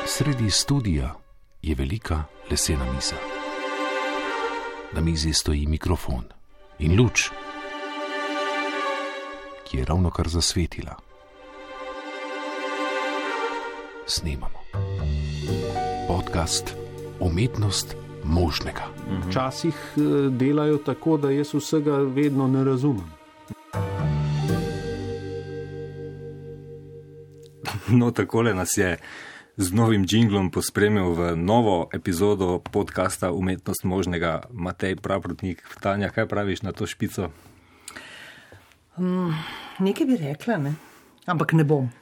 Sredi studia je velika lesena miza. Na mizi stoji mikrofon in luč, ki je ravnokar zasvetila. Snemamo podcast Umetnost možnega. Včasih delajo tako, da jaz vsega vedno ne razumem. No, takole nas je z novim džinglom pospremil v novo epizodo podcasta Umetnost možnega Matej Praprotnik. Tanja, kaj praviš na to špico? Nekaj bi rekla, ne? Ampak ne bom.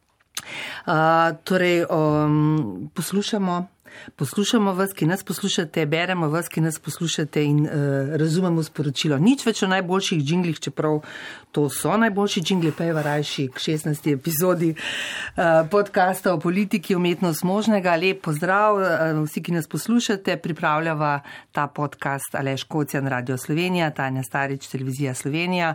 Poslušamo vas, ki nas poslušate, beremo vas, ki nas poslušate in razumemo sporočilo. Nič več o najboljših džinglih, čeprav to so najboljši džingli, pa je varajši k 16. epizodi podcasta o politiki Umetnost možnega. Lep pozdrav vsi, ki nas poslušate. Pripravljava ta podcast Aleš Kocjan, Radio Slovenija, Tanja Starič, Televizija Slovenija.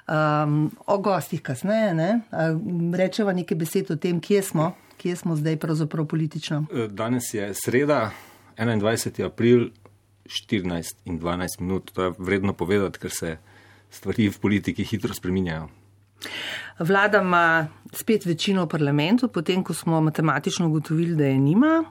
O gostih kasneje, ne? Rečeva nekaj besed o tem, kje smo zdaj pravzaprav politično. Danes je sreda, 21. april, 14 in 12 minut. To je vredno povedati, ker se stvari v politiki hitro spreminjajo. Vlada ima spet večino v parlamentu, potem ko smo matematično ugotovili, da je nima.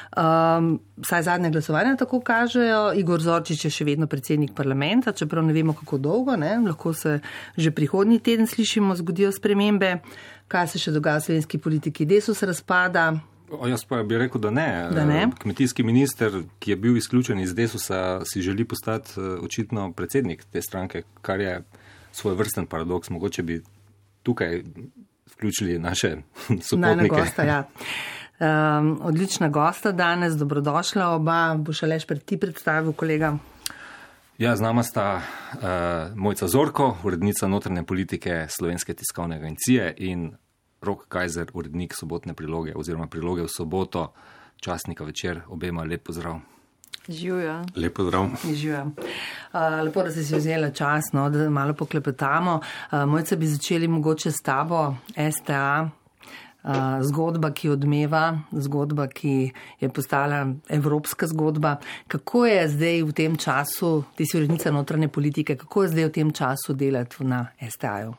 Saj zadnje glasovanja tako kažejo. Igor Zorčič je še vedno predsednik parlamenta, čeprav ne vemo, kako dolgo, ne? Lahko se že prihodnji teden slišimo, zgodijo spremembe. Kaj se še dogaja v slovenski politiki? Desus razpada. Jaz pa bi rekel, da ne. Kmetijski minister, ki je bil izključen iz Desusa, si želi postati očitno predsednik te stranke, kar je svoj vrsten paradoks. Mogoče bi tukaj vključili naše sopotnike. Gosta, ja. Odlična gosta danes, dobrodošla oba. Boš Aleš ti predstavil, kolega? Ja, z nama sta Mojca Zorko, urednica notranje politike Slovenske tiskovne agencije, in Rok Kajzer, urednik sobotne priloge oziroma priloge v soboto, časnika Večer. Obema lep pozdrav. Živjo. Lep pozdrav. Živjo. Lepo, da si vzela čas, no, da malo poklepetamo. Mojca, bi začeli mogoče s tabo, STA. Zgodba, ki odmeva, zgodba, ki je postala evropska zgodba. Kako je zdaj v tem času, ti si urednica notranje politike, kako je zdaj v tem času delati na STA-ju?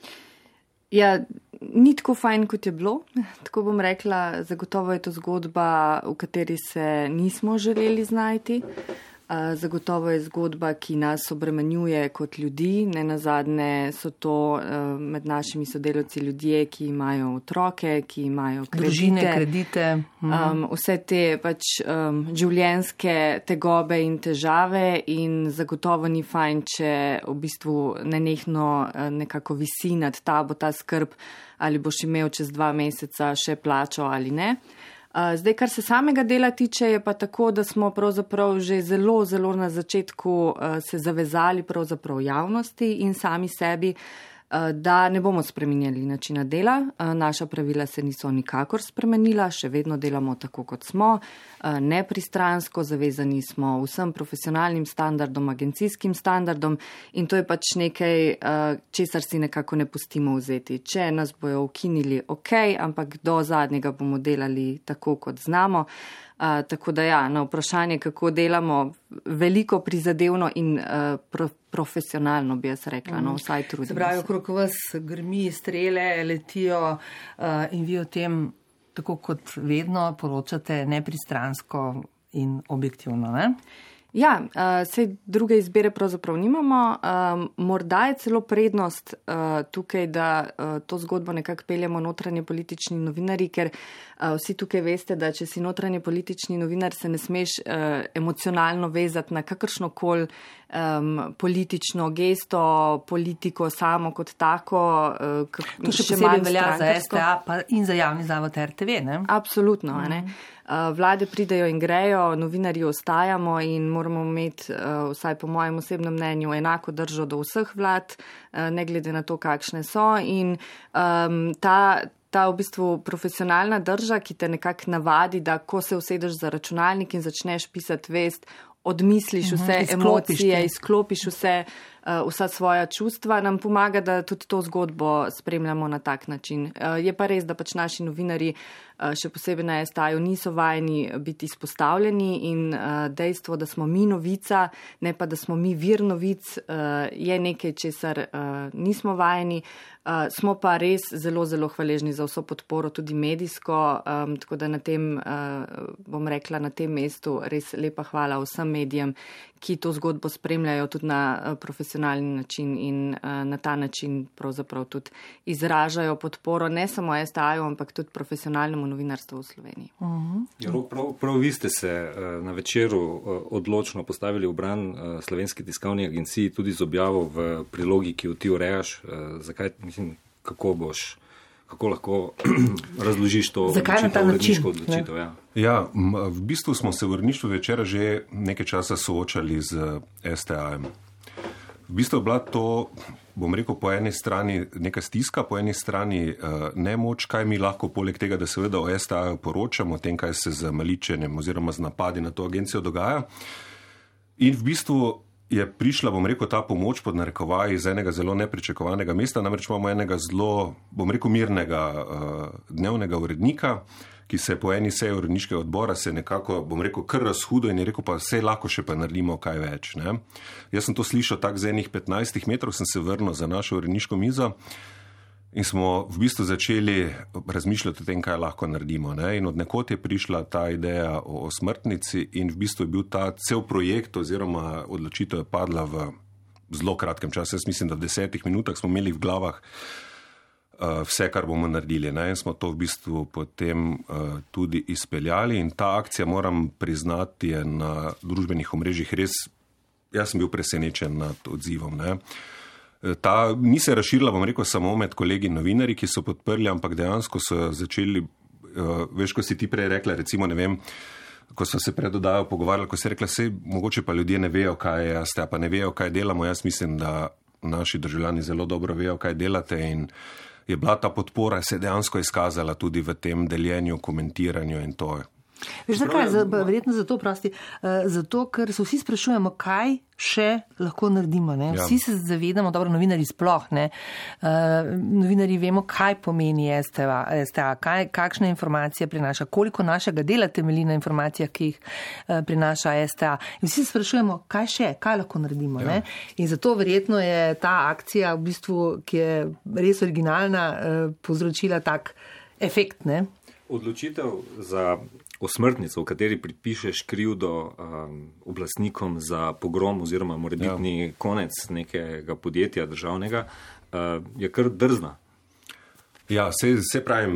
Ja, ni tako fajn, kot je bilo. Tako bom rekla, zagotovo je to zgodba, v kateri se nismo želeli znajti. Zagotovo je zgodba, ki nas obremenjuje kot ljudi. Nenazadnje so to med našimi sodelavci ljudje, ki imajo otroke, ki imajo kredite. Vse te pač življenjske tegobe in težave, in zagotovo ni fajn, če v bistvu nenehno nekako visi nad tabo ta skrb, ali boš imel čez 2 meseca še plačo ali ne. Zdaj, kar se samega dela tiče, je pa tako, da smo pravzaprav že zelo na začetku se zavezali pravzaprav javnosti in sami sebi, da ne bomo spreminjali načina dela. Naša pravila se niso nikakor spremenila, še vedno delamo tako, kot smo, nepristransko, zavezani smo vsem profesionalnim standardom, agencijskim standardom, in to je pač nekaj, česar si nekako ne pustimo vzeti. Če nas bojo ukinili, ok, ampak do zadnjega bomo delali tako, kot znamo. Tako da ja, na vprašanje, kako delamo, veliko prizadevno in profesionalno, bi jaz rekla, no, vsaj trudimo se. Se pravi, okrog vas grmi, strele letijo in vi o tem, tako kot vedno, poročate nepristransko in objektivno, ne? Ja, sej druge izbire pravzaprav nimamo. Morda je celo prednost tukaj, da to zgodbo nekako peljemo notranji politični novinarji, ker vsi tukaj veste, da če si notranji politični novinar, se ne smeš emocionalno vezati na kakršnokoli politično gesto, politiko samo kot tako. To še posebej velja za STA pa in za javni zavod RTV, ne? Absolutno, ne? Vlade pridejo in grejo, novinarji ostajamo in moramo imeti, vsaj po mojem osebnem mnenju, enako držo do vseh vlad, ne glede na to, kakšne so. In ta v bistvu profesionalna drža, ki te nekako navadi, da ko se usedeš za računalnik in začneš pisati vest, odmisliš vse emocije, izklopiš vse vsa svoja čustva, nam pomaga, da tudi to zgodbo spremljamo na tak način. Je pa res, da pač naši novinarji, še posebej na STA-ju, niso vajeni biti izpostavljeni in dejstvo, da smo mi novica, ne pa da smo mi vir novic, je nekaj, česar nismo vajeni. Smo pa res zelo, zelo hvaležni za vso podporo, tudi medijsko, tako da na tem, bom rekla, na tem mestu res lepa hvala vsem medijem, ki to zgodbo spremljajo tudi na profesionalni način in na ta način pravzaprav tudi izražajo podporo ne samo STA-ju, ampak tudi profesionalnemu novinarstvu v Sloveniji. Ja, prav vi ste se na Večeru odločno postavili v bran Slovenski tiskovni agenciji, tudi z objavo v prilogi, ki jo ti urejaš. Zakaj, mislim, kako lahko razložiš to uredniško odločitev? Ja, v bistvu smo se v uredništvu Večera že nekaj časa soočali z STA-jem. V bistvu je bila to, bom rekel, po eni strani neka stiska, po eni strani nemoč, kaj mi lahko poleg tega, da seveda o STA-ju poročamo, o tem, kaj se z maličenjem oziroma z napadi na to agencijo dogaja. In v bistvu je prišla, bom rekel, ta pomoč pod narekovaji iz enega zelo nepričakovanega mesta, namreč imamo enega zelo, bom rekel, mirnega dnevnega urednika, ki se po eni seji uredniškega odbora se nekako, bom rekel, kar razhudo in je rekel, pa vse lahko še pa naredimo kaj več. Ne? Jaz sem to slišal tak z enih 15 metrov, sem se vrnil za našo uredniško mizo in smo v bistvu začeli razmišljati o tem, kaj lahko naredimo. Ne? In od nekod je prišla ta ideja o smrtnici in v bistvu je bil ta cel projekt oziroma odločitev je padla v zelo kratkem času. Jaz mislim, da v 10 minutah smo imeli v glavah vse, kar bomo naredili. Ne? In smo to v bistvu potem tudi izpeljali in ta akcija, moram priznati, je na družbenih omrežjih res, jaz sem bil presenečen nad odzivom. Ne? Ta ni se razširila, bom rekel, samo med kolegi novinarji, ki so podprli, ampak dejansko so začeli, veš, ko si ti prej rekla, recimo, ne vem, ko so se predodajo pogovarjali, ko si rekla, sej mogoče pa ljudje ne vejo, kaj je STA, pa ne vejo, kaj delamo. Jaz mislim, da naši državljani zelo dobro vejo, kaj delate in je bila ta podpora, se je dejansko izkazala tudi v tem deljenju, komentiranju in to. Veš, zakaj? Verjetno zato, zato, ker se vsi sprašujemo, kaj še lahko naredimo. Ne? Vsi se zavedamo, dobro, novinarji sploh, ne? Novinarji vemo, kaj pomeni STA, kakšne informacije prinaša, koliko našega dela temelji na informacijah, ki jih prinaša STA. In vsi se sprašujemo, kaj še, kaj lahko naredimo. Ja. Ne? In zato verjetno je ta akcija, v bistvu, ki je res originalna, povzročila tak efekt. Ne? Odločitev za osmrtnico, v kateri pripišeš krivdo oblastnikom za pogrom oziroma morebitni konec nekega podjetja državnega, je kar drzna. Ja, se pravim,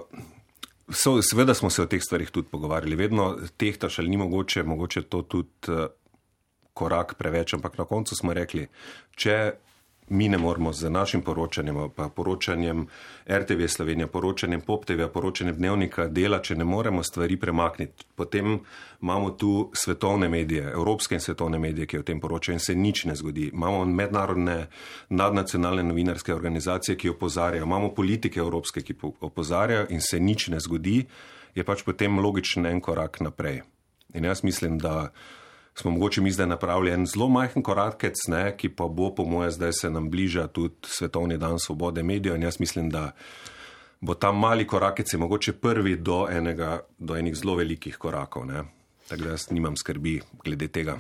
seveda smo se o teh stvarih tudi pogovarjali. Vedno tehtaš ali ni mogoče to tudi korak preveč, ampak na koncu smo rekli, če mi ne moramo z našim poročanjem, pa poročanjem RTV Slovenija, poročanjem Pop TV, poročanjem Dnevnika dela, če ne moremo stvari premakniti. Potem imamo tu svetovne medije, evropske in svetovne medije, ki o tem poročajo in se nič ne zgodi. Imamo mednarodne, nadnacionalne novinarske organizacije, ki opozarjajo, imamo politike evropske, ki opozarjajo in se nič ne zgodi, je pač potem logičen en korak naprej. In jaz mislim, da smo mogoče mi zdaj napravili en zelo majhen korakec, ki pa bo, po moje, zdaj se nam bliža tudi Svetovni dan svobode medijev in jaz mislim, da bo ta mali korakec je mogoče prvi do enih zelo velikih korakov. Ne? Tako da jaz nimam skrbi glede tega.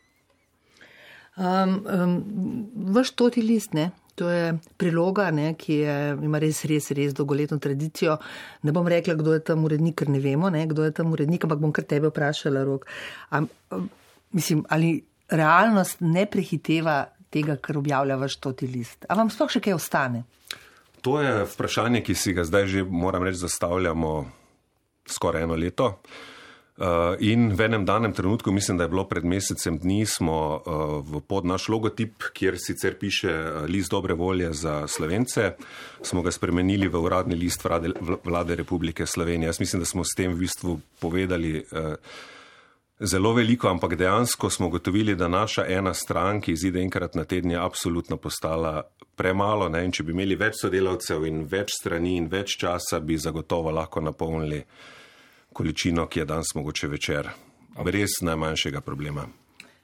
Vaš Toti list, ne? To je priloga, ne, ki ima res dolgoletno tradicijo. Ne bom rekla, kdo je tam urednik, ker ne vemo, ne, kdo je tam urednik, ampak bom kar tebe vprašala, Rok. Mislim, ali realnost ne prehiteva tega, kar objavlja vaš Toti list? A vam sploh še kaj ostane? To je vprašanje, ki si ga zdaj že, moram reči, zastavljamo skoraj 1 leto. In v enem danem trenutku, mislim, da je bilo pred mesecem dni, smo pod naš logotip, kjer sicer piše list dobre volje za Slovence, smo ga spremenili v uradni list Vlade Republike Slovenije. Jaz mislim, da smo s tem v bistvu povedali zelo veliko, ampak dejansko smo ugotovili, da naša ena stran, ki izide enkrat na teden, je absolutno postala premalo. Ne? In če bi imeli več sodelavcev in več strani in več časa, bi zagotovo lahko napolnili količino, ki je danes mogoče Večer. Brez najmanjšega problema.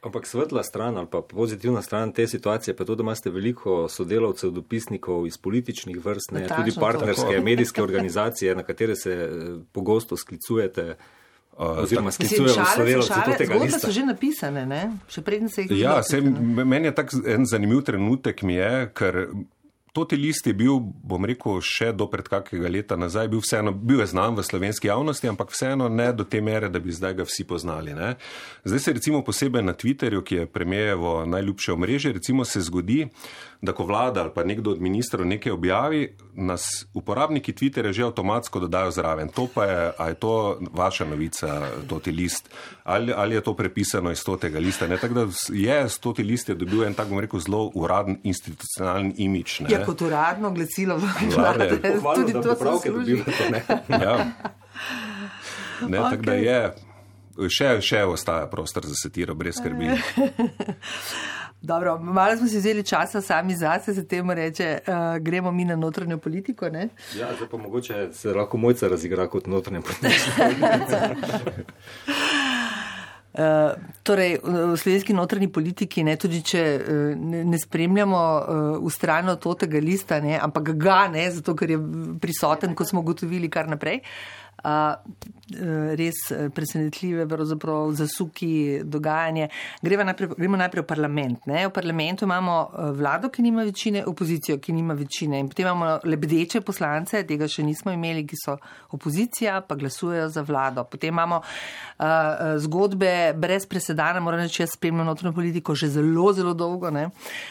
Ampak svetla stran ali pa pozitivna stran te situacije pa to, da imate veliko sodelavcev, dopisnikov iz političnih vrst, ne, tudi partnerske medijske organizacije, na katere se pogosto sklicujete, oziroma sklicujejo sodelavci tega lista. Zgodbe so že napisane, ne? Še predtem se jih meni je tak en zanimiv trenutek mi je, ker Toti list je bil, bom rekel, še do pred kakega leta nazaj, bil je znan v slovenski javnosti, ampak vseeno ne do te mere, da bi zdaj ga vsi poznali. Ne? Zdaj se recimo posebej na Twitterju, ki je premijejevo najljubše omrežje, recimo se zgodi, da ko vlada ali pa nekdo od ministrov nekaj objavi, nas uporabniki Twitterja že avtomatsko dodajo zraven. To pa je, a je to vaša novica, Toti list, ali je to prepisano iz Totega lista. Ne? Tako da je Toti list je dobil en tak, bom rekel, zelo uraden institucionalni imič. Ne? Ja, kot uradno glasilo vlade. Tudi to se služi. Ja. Ne, okay. Tako da je, še ostaja prostor za satiro, brez skrbi. Dobro, malo smo si vzeli časa sami zase, se temu reče, gremo mi na notranjo politiko, ne? Ja, zdaj pa mogoče se lahko Mojca razigra kot notranja politika. Torej, v slovenski notranji politiki, ne, tudi če ne spremljamo ustrajno Totega lista, ne, ampak ga, ne, zato ker je prisoten, ko smo ugotovili kar naprej, res presenetljive pravzaprav zasuki, dogajanje. Gremo najprej v parlament. Ne. V parlamentu imamo vlado, ki nima večine, opozicijo, ki nima večine. In potem imamo lebdeče poslance, tega še nismo imeli, ki so opozicija, pa glasujejo za vlado. Potem imamo zgodbe brez presedana, moram reči, jaz spremljam notranjo politiko že zelo, zelo dolgo. Ne.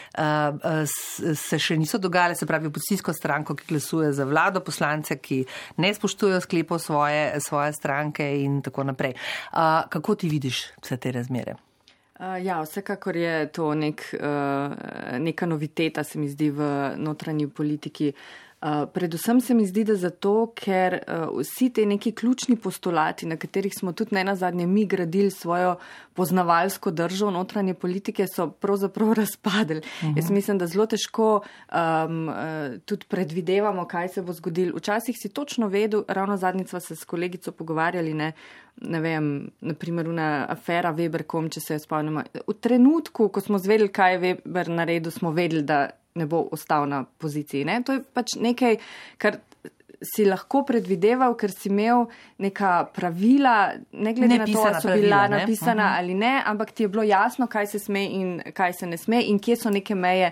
Se še niso dogajale, se pravi opozicijsko stranko, ki glasuje za vlado, poslance, ki ne spoštujejo sklepov svoje stranke in tako naprej. Kako ti vidiš vse te razmere? Ja, vsekakor je to neka noviteta, se mi zdi, v notranji politiki. Predvsem se mi zdi, da zato, ker vsi te neki ključni postulati, na katerih smo tudi nenazadnje mi gradili svojo poznavalsko držo notranje politike, so pravzaprav razpadli. Jaz mislim, da zelo težko tudi predvidevamo, kaj se bo zgodilo. Včasih si točno vedel, ravno zadnjič sva se s kolegico pogovarjali, ne vem, naprimer una afera Weber.com, če se jo spomnimo. V trenutku, ko smo zvedeli, kaj je Weber naredil, smo vedeli, da ne bo ostal na poziciji. Ne? To je pač nekaj, kar si lahko predvideval, ker si imel neka pravila, ne glede na to, ali so bila napisana ali ne, ampak ti je bilo jasno, kaj se sme in kaj se ne sme in kje so neke meje,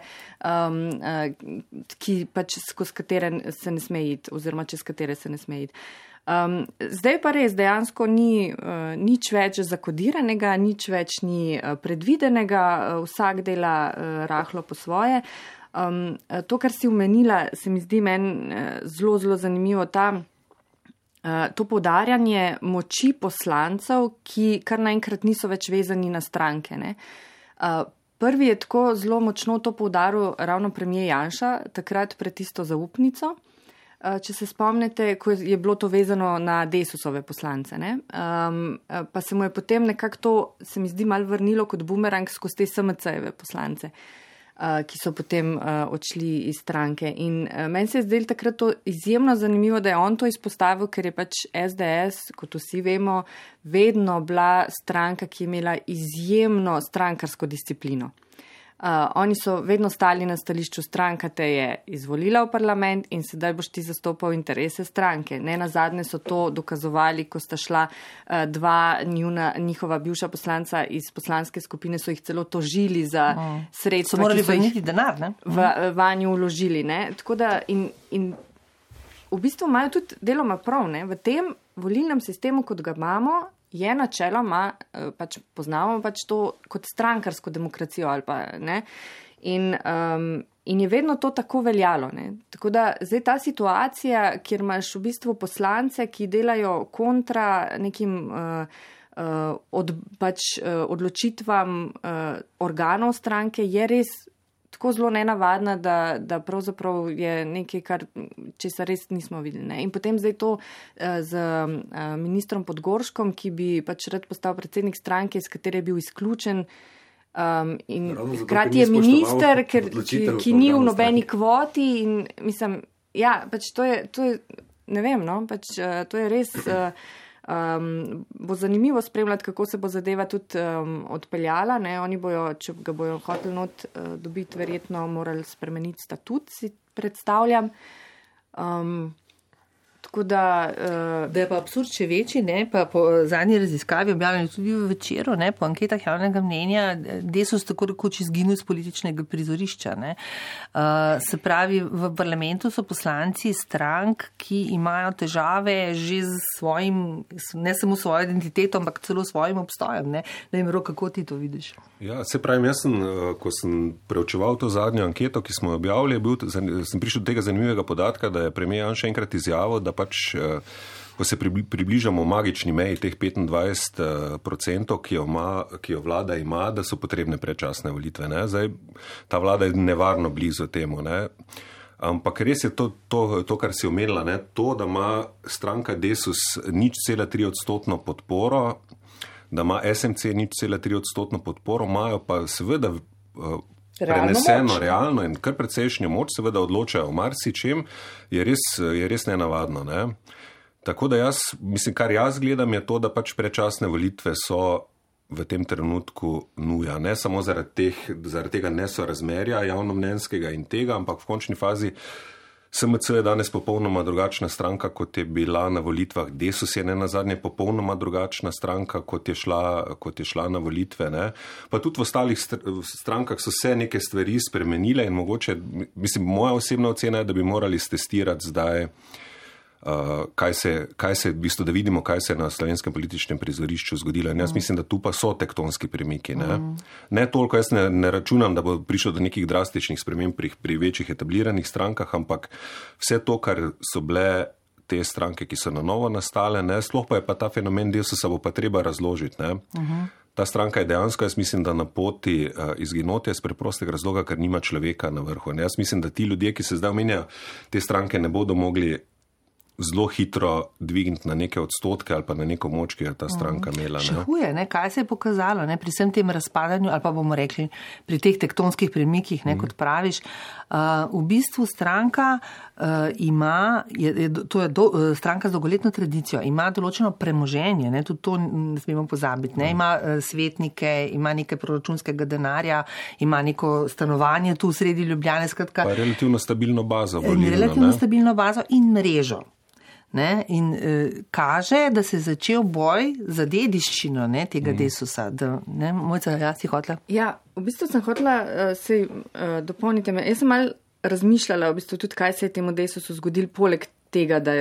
ki pač skozi katere se ne sme iti oziroma čez katere se ne sme iti. Zdaj pa res dejansko ni nič več zakodiranega, nič več ni predvidenega, vsak dela rahlo po svoje. To, kar si omenila, se mi zdi meni zelo, zelo zanimivo, to poudarjanje moči poslancev, ki kar naenkrat niso več vezani na stranke. Ne? Prvi je tako zelo močno to poudaril ravno premier Janša, takrat pred tisto zaupnico. Če se spomnite, ko je bilo to vezano na Desusove poslance. Ne? Pa se mu je potem nekako to, se mi zdi, malo vrnilo kot bumerang skozi te SMC-jeve poslance, ki so potem odšli iz stranke. In meni se je zdelo takrat to izjemno zanimivo, da je on to izpostavil, ker je pač SDS, kot vsi vemo, vedno bila stranka, ki je imela izjemno strankarsko disciplino. Oni so vedno stali na stališču, stranka te je izvolila v parlament in sedaj boš ti zastopal interese stranke. Ne nazadnje so to dokazovali, ko sta šla dva njihova bivša poslanca iz poslanske skupine, so jih celo tožili za sredstva, so morali vrniti denar, ne? Vanju vložili. Ne? Tako da in v bistvu imajo tudi deloma prav, ne? V tem volilnem sistemu, kot ga imamo, je načeloma, pač poznamo pač to kot strankarsko demokracijo ali pa ne. In je vedno to tako veljalo. Ne. Tako da zdaj ta situacija, kjer imaš v bistvu poslance, ki delajo kontra nekim odločitvam organov stranke, je res tako zelo nenavadna, da pravzaprav je nekaj, česar res nismo videli. Ne. In potem zdaj to z ministrom Podgorškom, ki bi pač rad postal predsednik stranke, iz katere je bil izključen. In hkrati je minister, ki ni v nobeni kvoti in mislim, ja, pač to je ne vem, no, pač to je res Bo zanimivo spremljati, kako se bo zadeva tudi odpeljala. Ne? Oni bojo, če ga bojo hoteli not dobiti, verjetno morali spremeniti statut, si predstavljam. Tako da je pa absurd še večji, ne, pa po zadnji raziskavi objavljeni tudi v Večeru, ne, po anketah javnega mnenja, Desus tako rekoč izginil iz političnega prizorišča, ne. Se pravi, v parlamentu so poslanci strank, ki imajo težave že z svojim, ne samo svojo identiteto, ampak celo svojim obstojem, ne. Ne vem, Rok, kako ti to vidiš? Ja, se pravi, ko sem preučeval to zadnjo anketo, ki smo jo objavili, sem prišel do tega zanimivega podatka, da je premier Janša enkrat izjavil, da pač, ko se približamo magični meji teh 25%, ki jo vlada ima, da so potrebne predčasne volitve. Ne? Zdaj, ta vlada je nevarno blizu temu. Ne? Ampak res je to, kar si omenila, ne? To, da ima stranka Desus 0,3% podporo, da ima SMC 0,3% podporo, imajo pa seveda preneseno realno in kar precejšnjo moč, seveda odločajo o marsičem, je res nenavadno. Ne? Tako da kar jaz gledam, je to, da pač predčasne volitve so v tem trenutku nuja. Ne samo zaradi tega nesorazmerja javnomnenjskega in tega, ampak v končni fazi SMC je danes popolnoma drugačna stranka, kot je bila na volitvah. Desus je nenazadnje popolnoma drugačna stranka, kot je šla na volitve. Ne? Pa tudi v ostalih strankah so se neke stvari spremenile in mogoče, moja osebna ocena je, da bi morali stestirati zdaj, kaj se v bistvu, da vidimo, kaj se je na slovenskem političnem prizorišču zgodilo. In jaz mislim, da tu pa so tektonski premiki. Ne toliko, jaz ne računam, da bo prišlo do nekih drastičnih sprememb pri večjih etabliranih strankah, ampak vse to, kar so bile te stranke, ki so na novo nastale, ne, sploh pa je pa ta fenomen Desusa bo pa treba razložiti. Ne. Ta stranka je dejansko, jaz mislim, da na poti izginotja iz preprostega razloga, ker nima človeka na vrhu. Ne. Jaz mislim, da ti ljudje, ki se zdaj omenjajo, te stranke ne bodo mogli zelo hitro dvigniti na neke odstotke ali pa na neko moč, ki je ta stranka imela. Še huje, ne? Kaj se je pokazalo, ne? Pri vsem tem razpadanju, ali pa bomo rekli, pri teh tektonskih premikih, ne, kot praviš, v bistvu stranka ima, stranka z dolgoletno tradicijo, ima določeno premoženje, ne? Tudi to ne smemo pozabiti, ne? Ima svetnike, ima nekaj proračunskega denarja, ima neko stanovanje tu v sredi Ljubljane, skratka. Pa relativno stabilno bazo. Stabilno bazo in mrežo. Ne, in kaže, da se je začel boj za dediščino, ne, tega Desusa. Mojca, jaz si hotela? Ja, v bistvu sem hotela dopolniti me. Jaz sem malo razmišljala v bistvu tudi, kaj se je temu Desusu zgodil, poleg tega, da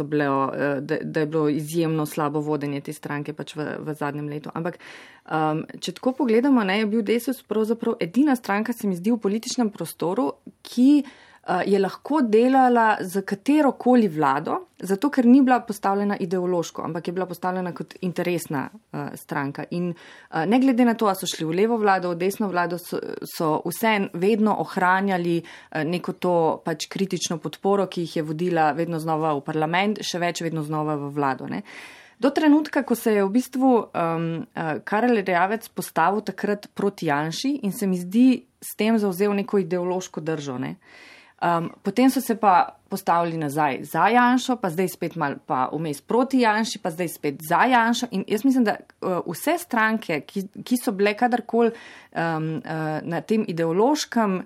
je bilo izjemno slabo vodenje te stranke pač v zadnjem letu. Ampak če tako pogledamo, ne, je bil Desus pravzaprav edina stranka, se mi zdi, v političnem prostoru, ki je lahko delala za katerokoli vlado, zato ker ni bila postavljena ideološko, ampak je bila postavljena kot interesna stranka. In ne glede na to, a so šli v levo vlado, v desno vlado, so vse vedno ohranjali neko to pač kritično podporo, ki jih je vodila vedno znova v parlament, še več vedno znova v vlado. Ne. Do trenutka, ko se je v bistvu Karel Erjavec postavil takrat proti Janši in se mi zdi s tem zavzel neko ideološko držo. Ne. Potem so se pa postavili nazaj za Janšo, pa zdaj spet malo pa vmes proti Janši, pa zdaj spet za Janšo. In jaz mislim, da vse stranke, ki so bile kadarkoli na tem ideološkem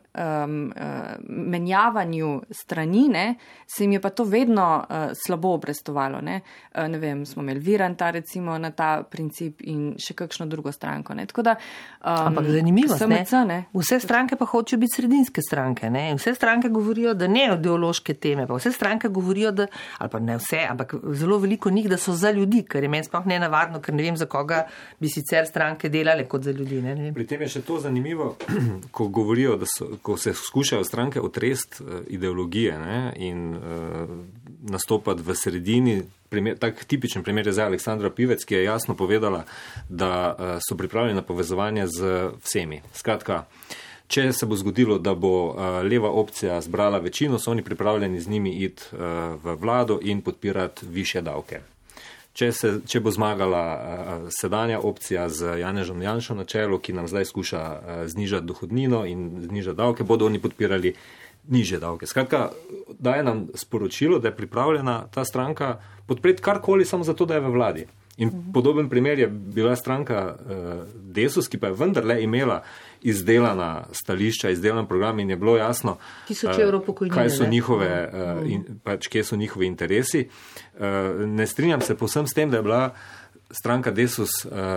menjavanju strani, ne, se jim je pa to vedno slabo obrestovalo. Ne vem, smo imeli Viranta recimo na ta princip in še kakšno drugo stranko. Ne. Tako da, ampak zanimivo, SMC, ne. Vse stranke pa hočejo biti sredinske stranke. Ne. Vse stranke govorijo, da ne ideološke teme, pa vse stranke govorijo, da, ali pa ne vse, ampak zelo veliko njih, da so za ljudi, kar je meni sploh nenavadno, ker ne vem, za koga bi sicer stranke delale kot za ljudi. Ne. Pri tem je še to zanimivo, ko govorijo, ko se skušajo stranke otresti ideologije, ne, in nastopati v sredini. Tak tipičen primer je zdaj Aleksandra Pivec, ki je jasno povedala, da so pripravljeni na povezovanje z vsemi. Skratka, če se bo zgodilo, da bo leva opcija zbrala večino, so oni pripravljeni z njimi iti v vlado in podpirati više davke. Če bo zmagala sedanja opcija z Janežem Janšo na čelu, ki nam zdaj skuša znižati dohodnino in znižati davke, bodo oni podpirali nižje davke. Skratka, daje nam sporočilo, da je pripravljena ta stranka podpreti karkoli samo zato, da je v vladi. In podoben primer je bila stranka Desus, ki pa je vendarle imela izdelana stališča, izdelan program in je bilo jasno, kaj so njihove, kje so njihovi interesi. Ne strinjam se povsem s tem, da je bila stranka Desus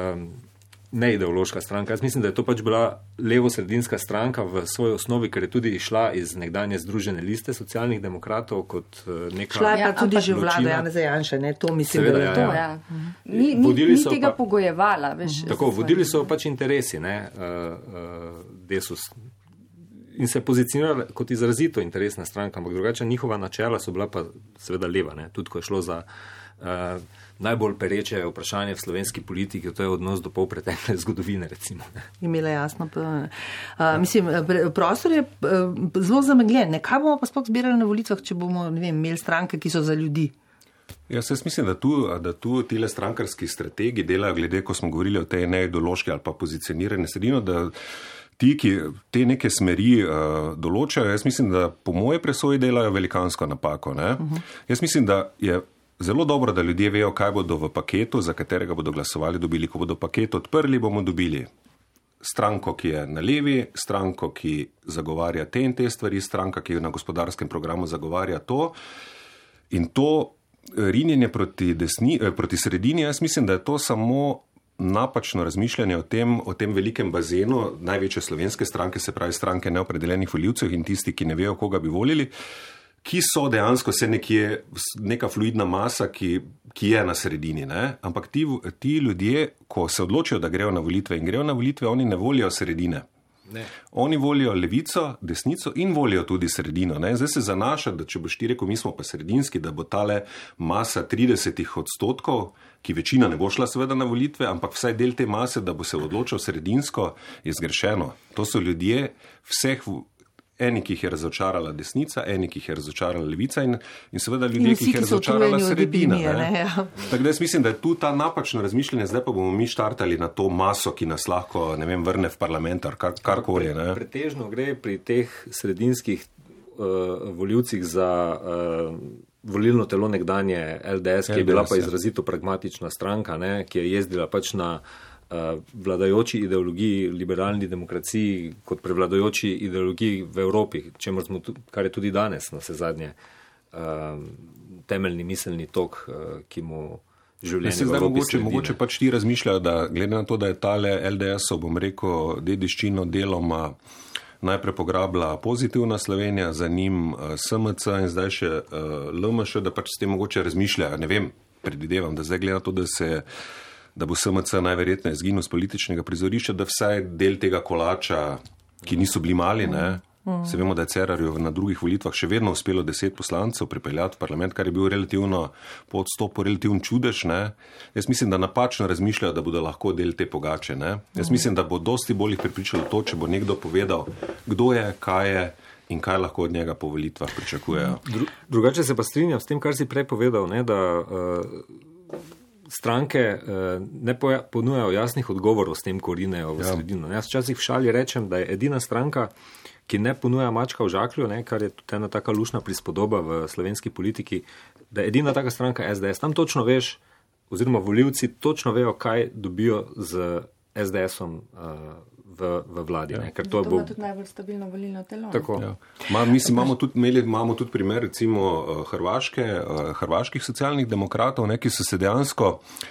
neideološka stranka. Jaz mislim, da je to pač bila levo-sredinska stranka v svoji osnovi, ker je tudi išla iz nekdanje Združene liste socialnih demokratov kot neka... Šla je pa tudi že vlada Janeza Janše, ne? To mislim, seveda, da je to. Ja. Ni tega pogojevala. Veš, tako, vodili so pač interesi, Desus. In se pozicionirala kot izrazito interesna stranka, ampak drugače njihova načela so bila pa seveda leva, ne? Tudi ko je šlo za najbolj pereče vprašanje v slovenski politiki, to je odnos do polpretekle zgodovine, recimo. Imela jasno. Mislim, prostor je zelo zamegljen. Kaj bomo pa sploh zbirali na volitvah, če bomo, ne vem, imeli stranke, ki so za ljudi? Jaz mislim, da tu tile strankarski strategi delajo glede, ko smo govorili o tej neideološki ali pa pozicionirane sredino, da ti, ki te neke smeri določajo, jaz mislim, da po moje presoji delajo velikansko napako. Ne? Jaz mislim, da je zelo dobro, da ljudje vejo, kaj bodo v paketu, za katerega bodo glasovali, dobili. Ko bodo paket odprli, bomo dobili stranko, ki je na levi, stranko, ki zagovarja te in te stvari, stranka, ki na gospodarskem programu zagovarja to. In to rinjenje proti sredini, jaz mislim, da je to samo napačno razmišljanje o tem velikem bazenu največje slovenske stranke, se pravi stranke neopredeljenih volivcev in tisti, ki ne vejo, koga bi volili, ki so dejansko neka fluidna masa, ki je na sredini. Ne? Ampak ti ljudje, ko se odločijo, da grejo na volitve in grejo na volitve, oni ne volijo sredine. Ne. Oni volijo levico, desnico in volijo tudi sredino. Ne? Zdaj se zanaša, da če boš ti rekel, mi smo pa sredinski, da bo tale masa 30%, ki večina ne bo šla seveda na volitve, ampak vsaj del te mase, da bo se odločil sredinsko, je zgrešeno. To so ljudje vseh eni, ki jih je razočarala desnica, eni, ki jih je razočarala levica in seveda ljudje, ki jih je razočarala sredina. Tako da jaz mislim, da je tu ta napačno razmišljanje, zdaj pa bomo mi štartali na to maso, ki nas lahko, ne vem, vrne v parlament, karkoli. Pretežno gre pri teh sredinskih volivcih za volilno telo nekdanje LDS, ki je bila pa izrazito pragmatična stranka, ne, ki je jezdila pač na vladajoči ideologiji, liberalni demokraciji kot prevladojoči ideologiji v Evropi, kar je tudi danes na vse zadnje temeljni miselni tok, ki mu življenje v Evropi sledi. Mogoče pač ti razmišljajo, da glede na to, da je tale LDS-ov, bom rekel, dediščino deloma najprej pograbila Pozitivna Slovenija, za njim SMC in zdaj še LMŠ, da pač s tem mogoče razmišljajo. Ne vem, predvidevam, da zdaj glede na to, da bo SMC najverjetneje izginil z političnega prizorišča, da vsaj del tega kolača, ki niso bili mali, ne, se vemo, da je Cerarju na drugih volitvah še vedno uspelo 10 poslancev pripeljati v parlament, kar je bil relativno po odstopu relativno čudež, ne. Jaz mislim, da napačno razmišljajo, da bodo lahko del te pogače, ne. Jaz mislim, da bo dosti bolj jih pripričalo to, če bo nekdo povedal, kdo je, kaj je in kaj lahko od njega po volitvah pričakujejo. Drugače se pa strinjam s tem, kar si prej povedal, ne, da stranke ne ponujajo jasnih odgovorov s tem, ko rinejo v sredino. Jaz včasih v šali rečem, da je edina stranka, ki ne ponuja mačka v žaklju, ne, kar je tudi ena taka lušna prispodoba v slovenski politiki, da je edina taka stranka SDS. Tam točno veš, oziroma volivci točno vejo, kaj dobijo z SDS-om v vladi. Ne, ker to bo tudi najbolj stabilno volilno telo. Tako. Ja. Mislim, imamo tudi primer recimo hrvaških socialnih demokratov, ne, ki so se dejansko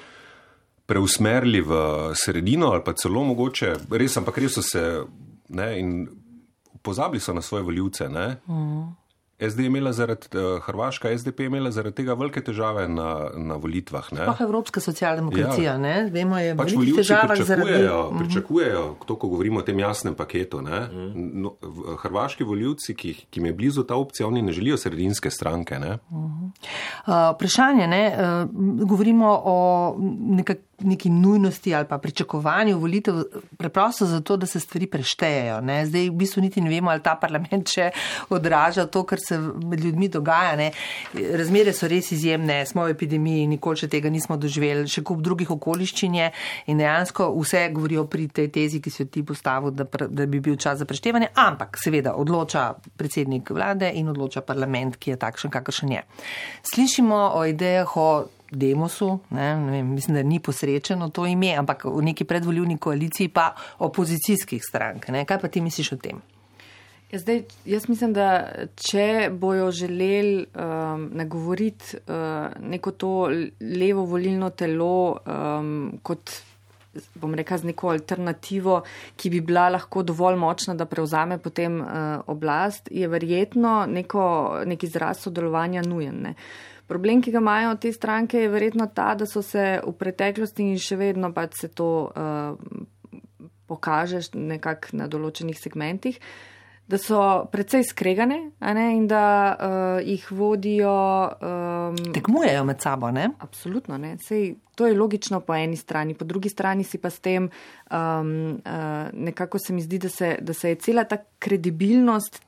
preusmerili v sredino ali pa celo mogoče, res so se, ne, in pozabili so na svoje volivce, ne. SD je imela Hrvaška SDP je imela zaradi tega velike težave na volitvah. Ne? Sploh evropska socialdemokracija, ne? Vemo, je pač velikih težavah pričakujejo, to, ko govorimo o tem jasnem paketu. Ne? No, hrvaški volivci, ki jim je blizu ta opcija, oni ne želijo sredinske stranke. Ne? Vprašanje, ne? Govorimo o neki nujnosti ali pa pričakovanju volitev preprosto zato, da se stvari preštejejo. Ne? Zdaj v bistvu niti ne vemo, ali ta parlament še odraža to, kar se med ljudmi dogaja. Ne? Razmere so res izjemne, smo v epidemiji, nikoli še tega nismo doživeli, še kup drugih okoliščin je in dejansko vse govorijo pri tej tezi, ki si jo ti postavil, da bi bil čas za preštevanje, ampak seveda odloča predsednik vlade in odloča parlament, ki je takšen, kakršen je. Slišimo o idejah o Demosu, ne vem, mislim, da ni posrečeno to ime, ampak v neki predvoljivni koaliciji pa opozicijskih strank. Ne? Kaj pa ti misliš o tem? Zdaj, jaz mislim, da če bojo želeli nagovoriti neko to levo volilno telo kot, bom rekla, z neko alternativo, ki bi bila lahko dovolj močna, da prevzame potem oblast, je verjetno nek izraz sodelovanja nujen. Ne? Problem, ki ga imajo te stranke, je verjetno ta, da so se v preteklosti in še vedno pač se to pokaže nekako na določenih segmentih, da so precej skregane, a ne, in da jih vodijo... Tekmujejo med sabo, ne? Absolutno, ne. Sej, to je logično po eni strani, po drugi strani si pa s tem nekako se mi zdi, da se je cela ta kredibilnost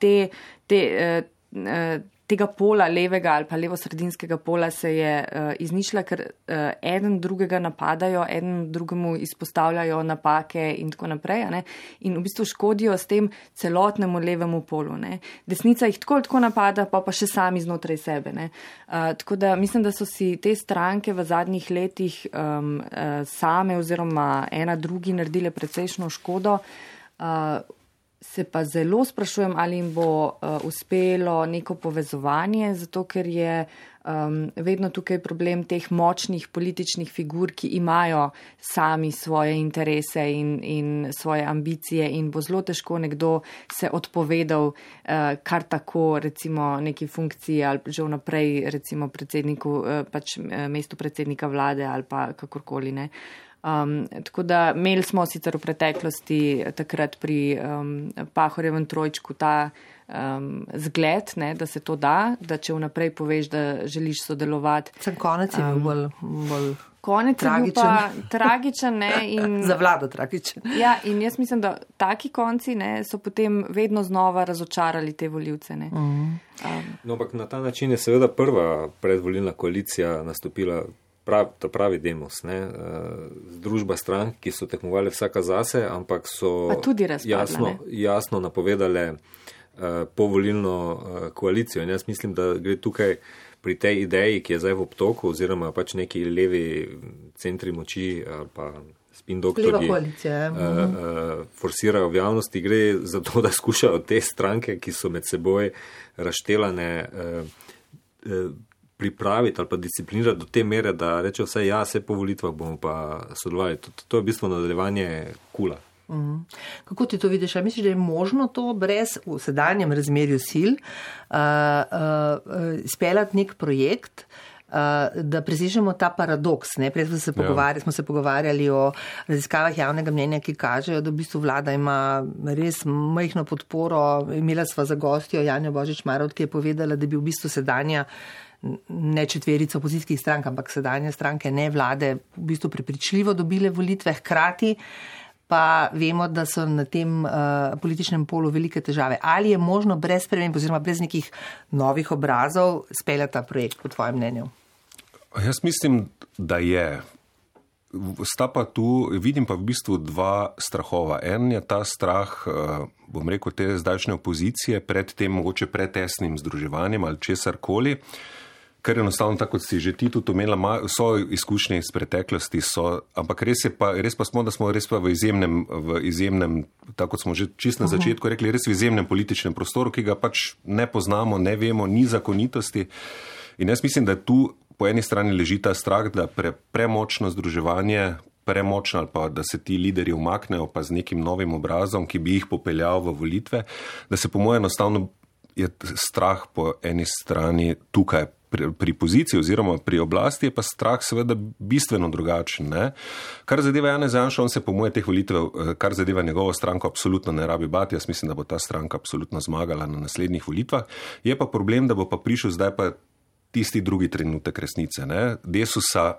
tega pola levega ali pa levo-sredinskega pola se je izničila, ker eden drugega napadajo, eden drugemu izpostavljajo napake in tako naprej. Ne? In v bistvu škodijo s tem celotnemu levemu polu. Ne? Desnica jih tako napada, pa še sami znotraj sebe. Ne? Tako da mislim, da so si te stranke v zadnjih letih same oziroma ena drugi naredile precejšno škodo. Se pa zelo sprašujem, ali jim bo uspelo neko povezovanje, zato ker je vedno tukaj problem teh močnih političnih figur, ki imajo sami svoje interese in svoje ambicije in bo zelo težko nekdo se odpovedal kar tako recimo neki funkciji ali že vnaprej recimo predsedniku, pač mestu predsednika vlade ali pa kakorkoli ne. Tako da imeli smo sicer v preteklosti takrat pri Pahorjevem trojčku ta zgled, ne, da se to da če vnaprej poveš, da želiš sodelovati. Sem konec je bil bolj konec tragičen. Je bil pa tragičen. Ne, in, za vlado tragičen. Ja, in jaz mislim, da taki konci ne, so potem vedno znova razočarali te volivce. Ne. No, ampak na ta način je seveda prva predvolilna koalicija nastopila ta pravi Demos, ne, združba strank, ki so tekmovali vsaka zase, ampak so jasno napovedale povolilno koalicijo. In jaz mislim, da gre tukaj pri tej ideji, ki je zdaj v obtoku, oziroma pač neki levi centri moči ali pa spin doktorji forsirajo v javnosti, gre za to, da skušajo te stranke, ki so med seboj razštelane, pripraviti ali pa disciplinirati do te mere, da reče vse po volitvah bomo pa sodelovali. To je v bistvu nadaljevanje kula. Kako ti to vidiš? A misliš, da je možno to brez v sedanjem razmerju sil speljati nek projekt, da presežemo ta paradoks? Ne? Prej smo se pogovarjali o raziskavah javnega mnenja, ki kažejo, da v bistvu vlada ima res majhno podporo. Imela sva za gostjo Janjo Božič-Marovt, ki je povedala, da bi v bistvu sedanja ne četverica opozicijskih strank, ampak sedanje stranke, ne vlade, v bistvu prepričljivo dobile volitve, hkrati pa vemo, da so na tem političnem polu velike težave. Ali je možno brez sprememb oziroma brez nekih novih obrazov speljati ta projekt, po tvojem mnenju? Jaz mislim, da je. Sta pa tu, vidim pa v bistvu dva strahova. En je ta strah, bom rekel, te zdajšnje opozicije pred tem mogoče pretesnim združevanjem ali česarkoli, ker enostavno, tako kot si že ti tudi omenila, so izkušnje iz preteklosti, ampak res pa smo, da smo res pa v izjemnem, tako kot smo že čisto na začetku rekli, res v izjemnem političnem prostoru, ki ga pač ne poznamo, ne vemo, ni zakonitosti. In jaz mislim, da tu po eni strani leži ta strah, da premočno združevanje, premočno ali pa da se ti lideri umaknejo pa z nekim novim obrazom, ki bi jih popeljal v volitve, da se po mojem enostavno je strah po eni strani tukaj pri poziciji oziroma pri oblasti, je pa strah seveda bistveno drugačen. Ne? Kar zadeva Janeza Janšo, on se po moje teh volitev, kar zadeva njegovo stranko, absolutno ne rabi bati. Jaz mislim, da bo ta stranka absolutno zmagala na naslednjih volitvah. Je pa problem, da bo pa prišel zdaj pa tisti drugi trenutek resnice. Ne? Desusa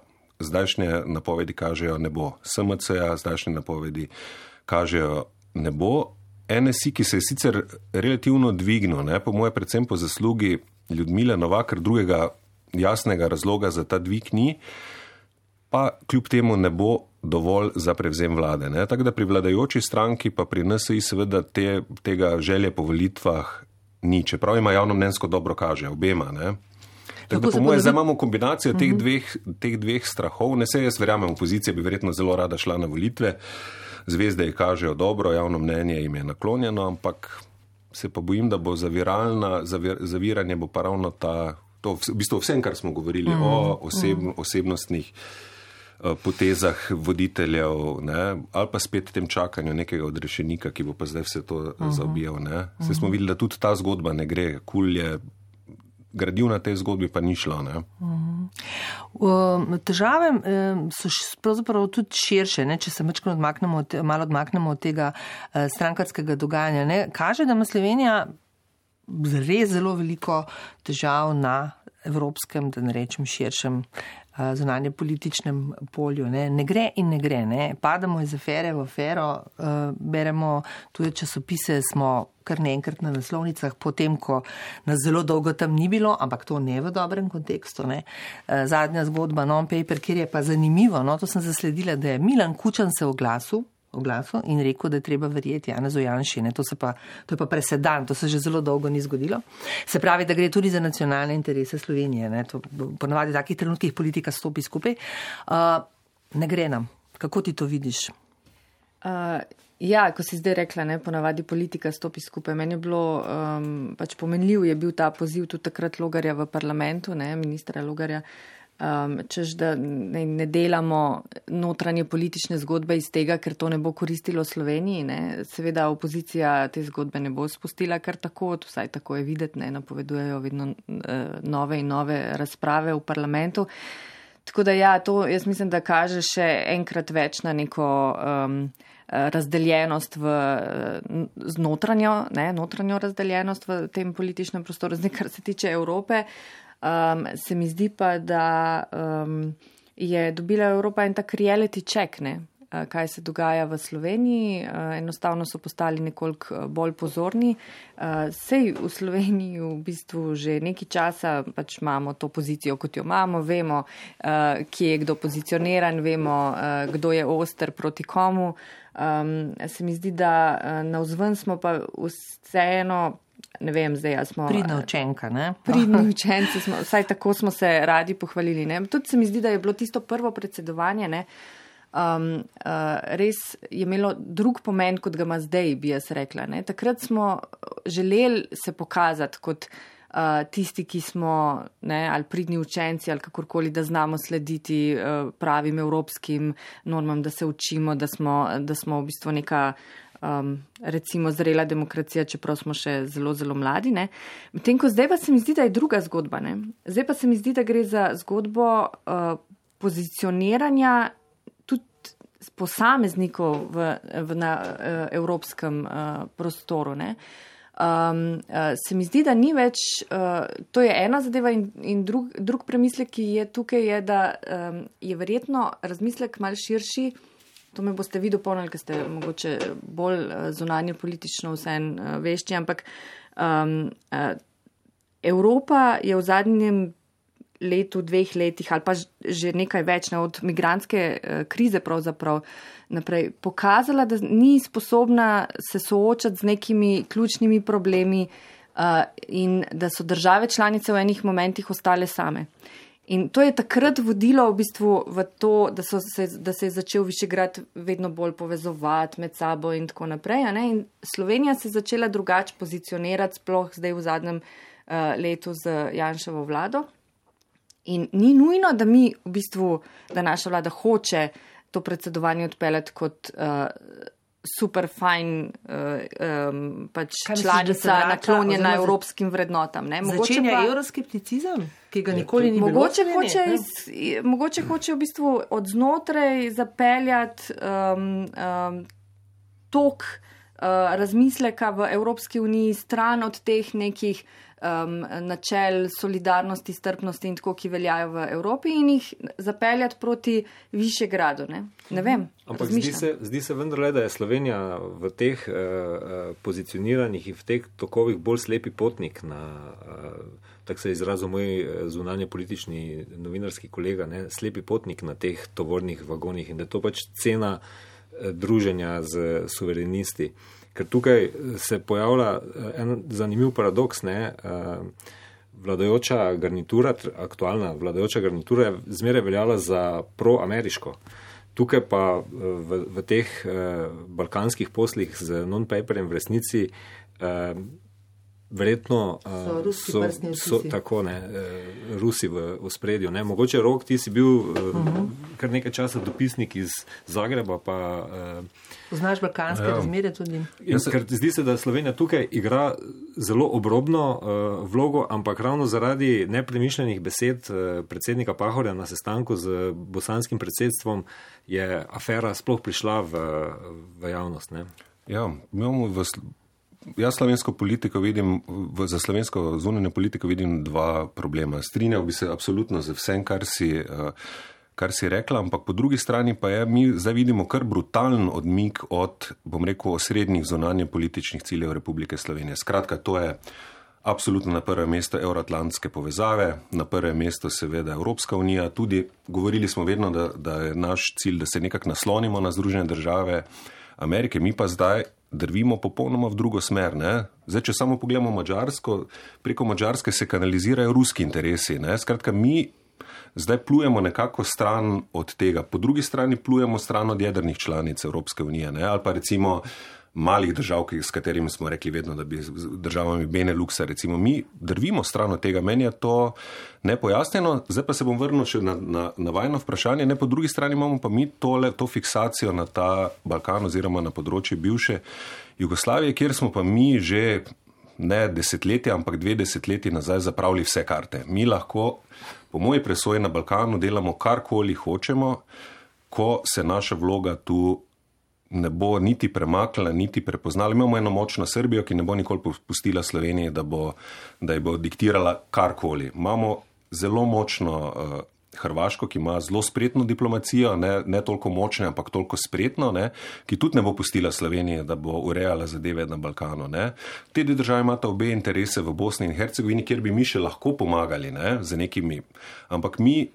zdajšnje napovedi kažejo ne bo. SMC-ja zdajšnje napovedi kažejo ne bo. NSI, ki se je sicer relativno dvignil, po moje predvsem po zaslugi Ljudmile Novak, ker drugega jasnega razloga za ta dvig ni, pa kljub temu ne bo dovolj za prevzem vlade. Tako da pri vladajoči stranki pa pri NSI seveda tega želje po volitvah ni, čeprav ima javnomnenjsko dobro kaže, obema. Tako da po moje zdaj imamo kombinacijo teh dveh strahov. Ne se jaz verjamem, opozicija bi verjetno zelo rada šla na volitve, zvezde ji kažejo dobro, javno mnenje jim je naklonjeno, ampak se pa bojim, da bo zaviranje bo pa ravno to v bistvu vsem, kar smo govorili o osebnostnih potezah voditeljev, ali pa spet tem čakanju nekega odrešenika, ki bo pa zdaj vse to zaobijal. Zdaj smo videli, da tudi ta zgodba ne gre. Kul je gradil na tej zgodbi, pa ni šlo. Težave so pravzaprav tudi širše, če se malo odmaknemo od tega strankarskega dogajanja. Kaže, da ima Slovenija res zelo veliko težav na evropskem, da ne rečem širšem, zunanje političnem polju. Ne gre in ne gre. Padamo iz afere v afero, beremo tudi časopise, smo kar naenkrat na naslovnicah, potem, ko nas zelo dolgo tam ni bilo, ampak to ne v dobrem kontekstu. Zadnja zgodba non-paper, kjer je pa zanimivo, to sem zasledila, da je Milan Kučan se oglasil in rekel, da je treba verjeti Janezu Janši. To je pa presedan, to se že zelo dolgo ni zgodilo. Se pravi, da gre tudi za nacionalne interese Slovenije. Ponavadi v takih trenutkih politika stopi skupaj. Ne gre nam. Kako ti to vidiš? Ja, ko si zdaj rekla, ponavadi politika stopi skupaj. Meni je bilo pomenljiv, je bil ta poziv tudi takrat Logarja v parlamentu, ministra Logarja, češ, da ne delamo notranje politične zgodbe iz tega, ker to ne bo koristilo Sloveniji. Seveda opozicija te zgodbe ne bo spustila kar tako, vsaj tako je videti, napovedujejo vedno nove in nove razprave v parlamentu. Tako da to jaz mislim, da kaže še enkrat več na neko razdeljenost z notranjo razdeljenost v tem političnem prostoru. Zdaj, kar se tiče Evrope, se mi zdi pa, da je dobila Evropa en tak reality check, kaj se dogaja v Sloveniji. Enostavno so postali nekoliko bolj pozorni. Sej v Sloveniji v bistvu že nekaj časa imamo to pozicijo, kot jo imamo. Vemo, kje je kdo pozicioniran, vemo, kdo je oster proti komu. Se mi zdi, da navzven smo pa vseeno, ne vem, zdaj smo pridna učenka, Pridni učenci smo, vsaj tako smo se radi pohvalili, Tudi se mi zdi, da je bilo tisto prvo predsedovanje, res je imelo drug pomen, kot ga ima zdaj, bi jaz rekla, Takrat smo želeli se pokazati kot tisti, ki smo, ali pridni učenci, ali kakorkoli, da znamo slediti pravim evropskim normam, da se učimo, da smo v bistvu neka recimo zrela demokracija, čeprav smo še zelo, zelo mladi. Medtem ko zdaj pa se mi zdi, da je druga zgodba. Zdaj pa se mi zdi, da gre za zgodbo pozicioniranja tudi posameznikov na evropskem prostoru. Se mi zdi, da ni več, to je ena zadeva in drug premislek, ki je tukaj, je, da je verjetno razmislek malo širši. To me boste vi dopolnili, ker ste mogoče bolj zunanje politično vseeno vešči, ampak Evropa je v zadnjem letu, 2 letih ali pa že nekaj več od migrantske krize pravzaprav naprej pokazala, da ni sposobna se soočati z nekimi ključnimi problemi in da so države članice v enih momentih ostale same. In to je takrat vodilo v bistvu v to, da se je začel Višegrad vedno bolj povezovati med sabo in tako naprej. In Slovenija se je začela drugače pozicionirati, sploh zdaj v zadnjem letu z Janševo vlado. In ni nujno, da da naša vlada hoče to predsedovanje odpeljati kot super fajn članica naklonjena evropskim vrednotam. Začenja euroskepticizem, ki ga nikoli ni bilo. Mogoče hoče v bistvu od znotraj zapeljati tok razmisleka v Evropski uniji stran od teh nekih načel solidarnosti, strpnosti in tako, ki veljajo v Evropi in jih zapeljati proti Višegradu. Ne vem. Ampak zdi se vendarle, da je Slovenija v teh pozicioniranih in v teh tokovih bolj slepi potnik na, tako se je izrazil moj zunanje politični novinarski kolega, slepi potnik na teh tovornih vagonih in da je to pač cena druženja z suverenisti. Ker tukaj se pojavlja en zanimiv paradoks, vladajoča garnitura, aktualna vladajoča garnitura je zmeraj veljala za proameriško. Tukaj pa v teh balkanskih poslih z non-paperjem v resnici verjetno so tako, Rusi v ospredju. Mogoče, Rok, ti si bil kar nekaj časa dopisnik iz Zagreba, pa poznaš balkanske razmere tudi. Ker zdi se, da Slovenija tukaj igra zelo obrobno vlogo, ampak ravno zaradi nepremišljenih besed predsednika Pahorja na sestanku z bosanskim predsedstvom je afera sploh prišla v javnost. Ja, jaz slovensko politiko vidim, za slovensko zunanjo politiko vidim dva problema. Strinjal bi se absolutno z vsem, kar si rekla, ampak po drugi strani pa mi zdaj vidimo kar brutalen odmik od, bom rekel, osrednjih zunanje političnih ciljev Republike Slovenije. Skratka, to je absolutno na prvem mestu evroatlantske povezave, na prvem mestu seveda Evropska unija, tudi govorili smo vedno, da je naš cilj, da se nekako naslonimo na Združene države Amerike, mi pa zdaj drvimo popolnoma v drugo smer. Zdaj, če samo pogledamo Madžarsko, preko Madžarske se kanalizirajo ruski interesi. Skratka, mi zdaj plujemo nekako stran od tega. Po drugi strani plujemo stran od jedrnih članic Evropske unije, ali pa recimo malih držav, s katerimi smo rekli vedno, da bi državami Beneluxa, recimo mi drvimo stran od tega. Meni je to nepojasnjeno. Zdaj pa se bom vrnil še na vajno vprašanje. Po drugi strani imamo pa mi to fiksacijo na ta Balkan oziroma na področje bivše Jugoslavije, kjer smo pa mi že ne desetletja, ampak 2 desetletji nazaj zapravili vse karte. Mi lahko, po moji presoji, na Balkanu delamo karkoli hočemo, ko se naša vloga tu ne bo niti premaknila, niti prepoznala. Imamo eno močno Srbijo, ki ne bo nikoli popustila Sloveniji, da ji bo diktirala karkoli. Imamo zelo močno Hrvaško, ki ima zelo spretno diplomacijo, ne toliko močne, ampak toliko spretno, ki tudi ne bo pustila Slovenije, da bo urejala zadeve na Balkanu. Te dve države imata obe interese v Bosni in Hercegovini, kjer bi mi še lahko pomagali z nekimi, ampak mi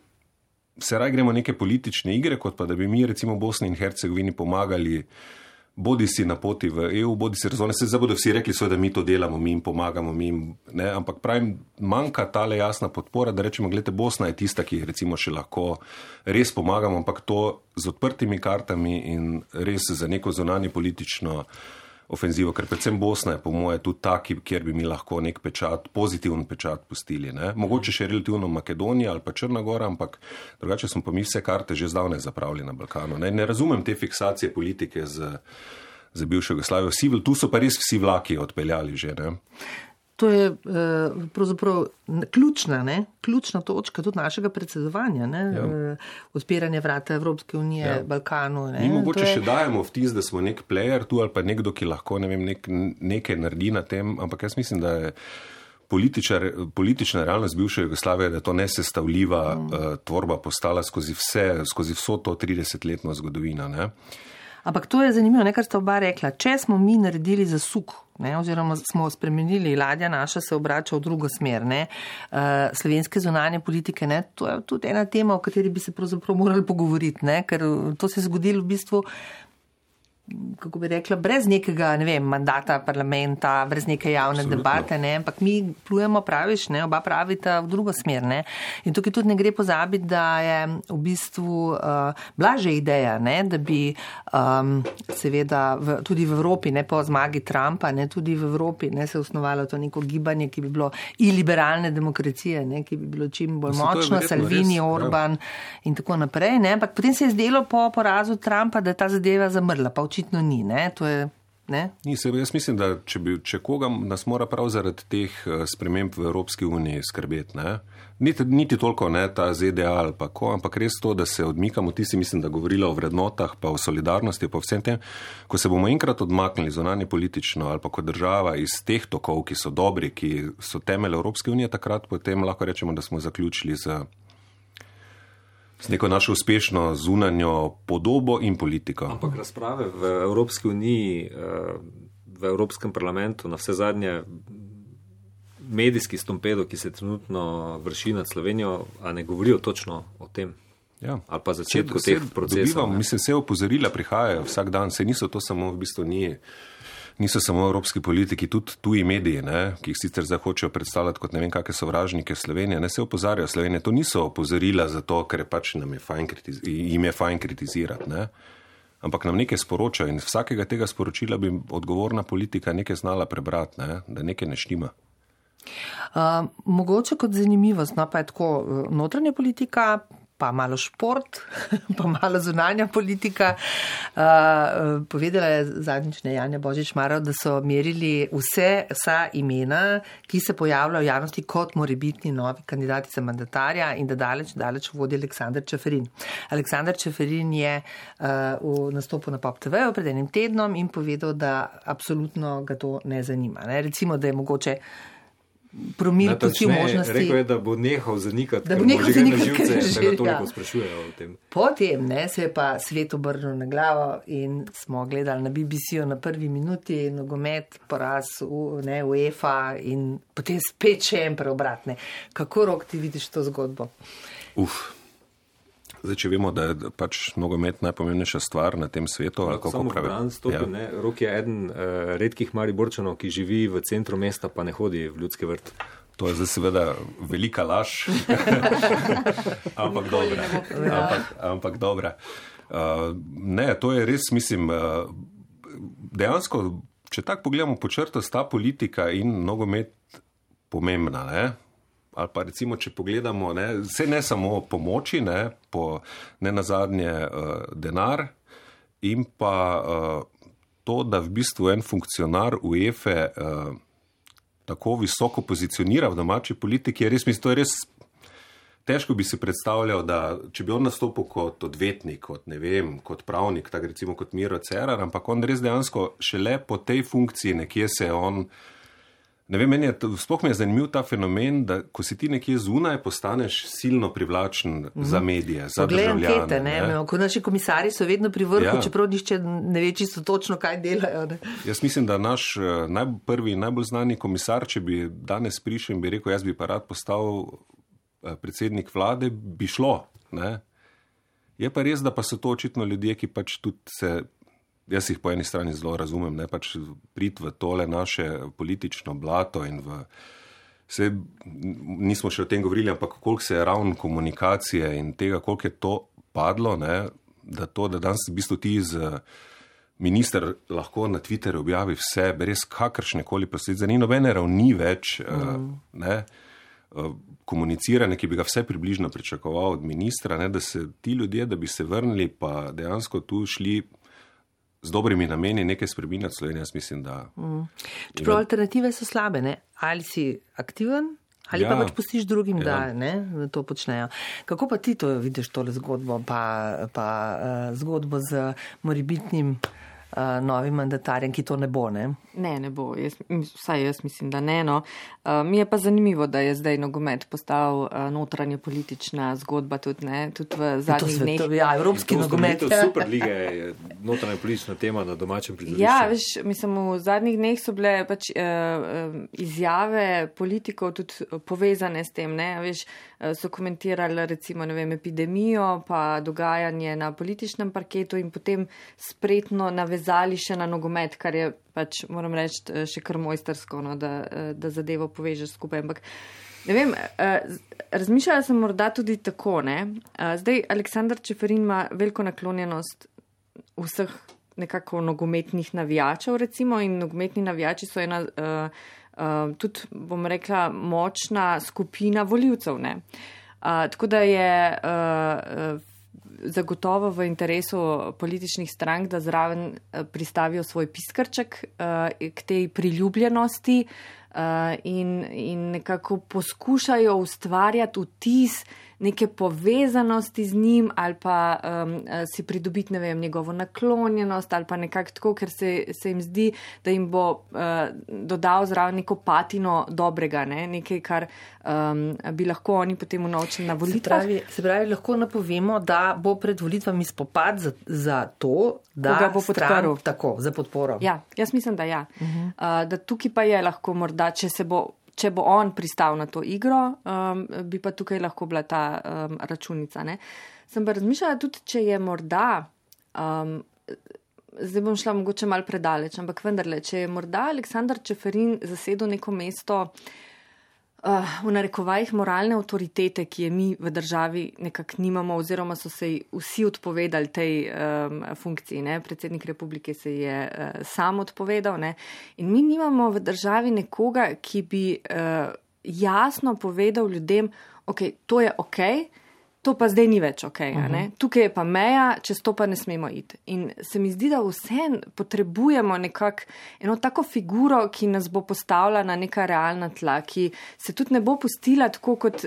se raj gremo neke politične igre, kot pa da bi mi recimo Bosni in Hercegovini pomagali bodi si na poti v EU, bodi si razvojne. Zdaj bodo vsi rekli, da mi to delamo, mi jim pomagamo, ampak pravim, manjka tale jasna podpora, da rečemo, gledajte, Bosna je tista, ki recimo še lahko res pomagamo, ampak to z odprtimi kartami in res za neko zunanje politično ofenzivo, ker predvsem Bosna je po moje tudi ta, kjer bi mi lahko nek pečat, pozitiven pečat pustili. Mogoče še relativno Makedonija ali pa Črna Gora, ampak drugače smo pa mi vse karte že zdavnaj zapravili na Balkanu. Ne razumem te fiksacije politike za bivšo Jugoslavijo. Tu so pa res vsi vlaki odpeljali že. To je pravzaprav ključna točka tudi našega predsedovanja, odpiranje vrata Evropske unije, Balkanu. Mi mogoče še dajemo vtis, da smo nek player tu ali pa nekdo, ki lahko nekaj naredi na tem, ampak jaz mislim, da je politična realnost bivše Jugoslavije, da je to nesestavljiva tvorba postala skozi vso to 30-letno zgodovino. Ampak to je zanimivo, kar sta oba rekla. Če smo mi naredili zasuk, oziroma smo spremenili, ladja naša se obrača v drugo smer, slovenske zunanje politike, to je tudi ena tema, o kateri bi se pravzaprav morali pogovoriti, ker to se je zgodilo v bistvu, kako bi rekla, brez nekega, mandata parlamenta, brez neke javne debate, ampak mi plujemo, praviš, oba pravita v drugo smer, In tukaj tudi ne gre pozabiti, da je v bistvu bila že ideja, da bi seveda tudi v Evropi, po zmagi Trumpa, tudi v Evropi se osnovalo to neko gibanje, ki bi bilo i liberalne demokracije, ki bi bilo čim bolj močno, Salvini, Orban in tako naprej, ampak potem se je zdelo po porazu Trumpa, da je ta zadeva zamrla, pa očitno ni, to je Jaz mislim, da če koga nas mora prav zaradi teh sprememb v Evropski uniji skrbeti, ne? Niti toliko ne ta ZDA ali pa ko, ampak res to, da se odmikamo, ti si mislim, da govorila o vrednotah, pa o solidarnosti, pa vsem tem, ko se bomo enkrat odmaknili zunanje politično ali pa kot država iz teh tokov, ki so dobri, ki so temelj Evropske unije, takrat potem lahko rečemo, da smo zaključili z neko našo uspešno zunanjo podobo in politiko. Ampak razprave v Evropski uniji, v Evropskem parlamentu, na vse zadnje medijski stompedo, ki se trenutno vrši nad Slovenijo, a ne govorijo točno o tem. Ja. Ali pa začetku teh procesov. Mislim, vse opozorila prihajajo vsak dan, se niso to samo v bistvu niso samo evropski politiki, tudi tuji mediji, ne, ki jih sicer zdaj hočejo predstavljati kot ne vem kakšne sovražnike Slovenije, ne se opozarjajo Slovenije. To niso opozorila zato, ker pač jim je fajn kritizirati, ne. Ampak nam nekaj sporočajo in vsakega tega sporočila bi odgovorna politika nekaj znala prebrati, ne, da nekaj ne štima. Mogoče kot zanimivost, no pa je tako notranja politika, pa malo šport, pa malo zunanja politika. Povedala je zadnjič Janja Božič-Marov, da so merili vsa imena, ki se pojavljajo v javnosti kot morebitni novi kandidati za mandatarja in da daleč vodi Aleksander Čeferin. Aleksander Čeferin je v nastopu na Pop TV pred enim tednom in povedal, da absolutno ga to ne zanima. Ne? Recimo, da je mogoče promil poti v možnosti. Rekel je, da bo nehal zanikati, da ga toliko sprašujejo o tem. Potem se je pa svet obrnil na glavo in smo gledali na BBC-u na prvi minuti nogomet, poraz UEFA in potem spet še en preobratne. Kako, Rok, ti vidiš to zgodbo? Zdaj, če vemo, da je pač nogomet najpomembnejša stvar na tem svetu. Samo bran stopi, ja. Rok je eden redkih Mariborčanov, ki živi v centru mesta, pa ne hodi v Ljudski vrt. To je zdaj seveda velika laž, ampak dobra. Ne, to je res, mislim, dejansko, če tako pogledamo po črto, sta politika in nogomet pomembna, ne? Ali pa recimo, če pogledamo, ne samo pomoči, ne nazadnje denar in pa to, da v bistvu en funkcionar UEFA tako visoko pozicionira v domači politiki, je res, mislim, to je res težko bi si predstavljal, da če bi on nastopil kot odvetnik, kot pravnik, tak recimo kot Miro Cerar, ampak on res dejansko šele po tej funkciji nekje se on. Ne vem, sploh mi je zanimiv ta fenomen, da ko si ti nekje zunaj, postaneš silno privlačen za medije, za državljane. Ankete, ko naši komisari so vedno pri vrhu, čeprav nišče ne ve čisto točno, kaj delajo. Ne? Jaz mislim, da naš prvi in najbolj znani komisar, če bi danes prišel in bi rekel, jaz bi pa rad postal predsednik vlade, bi šlo. Ne? Je pa res, da pa so to očitno ljudje, ki pač tudi se. Jaz jih po eni strani zelo razumem, ne pač priti v tole naše politično blato in nismo še o tem govorili, ampak koliko se je ravno komunikacije in tega, koliko je to padlo, ne, da danes v bistvu ti minister lahko na Twitterju objavi vse, brez kakršnekoli posledice, ni nobene ravni več, komuniciranje, ki bi ga vse približno pričakoval od ministra, ne, da se ti ljudje, da bi se vrnili, pa dejansko tu šli z dobrimi nameni nekaj spreminjati Slovenije, jaz mislim, da. Čeprav alternative so slabe, ne? Ali si aktiven, ali pa pač pustiš drugim, da to počnejo. Kako pa ti to vidiš, tole zgodbo, pa zgodbo z morebitnim novim mandatarjem, ki to ne bo, ne? Ne bo. Vsaj jaz mislim, da ne. No. Mi je pa zanimivo, da je zdaj nogomet postal notranja politična zgodba tudi v zadnjih dneh. Ja, evropski nogomet. Superlige je notranja politična tema na domačem prizorišču. Ja, mislim, v zadnjih dneh so bile pač izjave politikov tudi povezane s tem, ne? So komentirali recimo, epidemijo, pa dogajanje na političnem parketu in potem spretno navezali še na nogomet, kar je pač, moram reči, še kar mojstersko, no, da zadevo povežeš skupaj. Ampak, ne vem, razmišljala sem morda tudi tako, ne. Zdaj, Aleksander Čeferin ima veliko naklonjenost vseh nekako nogometnih navijačev, recimo, in nogometni navijači so ena tudi, bom rekla, močna skupina volivcev, ne. Tako da je zagotovo v interesu političnih strank, da zraven pristavijo svoj piskrček k tej priljubljenosti in nekako poskušajo ustvarjati vtis neke povezanosti z njim ali pa si pridobiti, ne vem, njegovo naklonjenost ali pa nekako tako, ker se jim zdi, da jim bo dodal zraven neko patino dobrega, ne? Nekaj, kar bi lahko oni potem unovčili na volitvah. Se pravi, lahko napovemo, da bo pred volitvami spopad za to, da ga bo podprl. Tako, za podporo. Ja, jaz mislim, da ja. Da tukaj pa je lahko morda, če bo on pristal na to igro, bi pa tukaj lahko bila ta računica. Ne? Sem pa razmišljala tudi, če je morda, zdaj bom šla mogoče malo predaleč, ampak vendarle, če je morda Aleksander Čeferin zasedel neko mesto v narekovajih moralne avtoritete, ki je mi v državi nekako nimamo, oziroma so se vsi odpovedali tej funkciji. Ne? Predsednik republike se je sam odpovedal. Ne? In mi nimamo v državi nekoga, ki bi jasno povedal ljudem, ok, to je ok, to pa zdaj ni več ok. Tukaj je pa meja, čez to pa ne smemo iti. In se mi zdi, da vse potrebujemo nekako eno tako figuro, ki nas bo postavila na neka realna tla, ki se tudi ne bo pustila tako, kot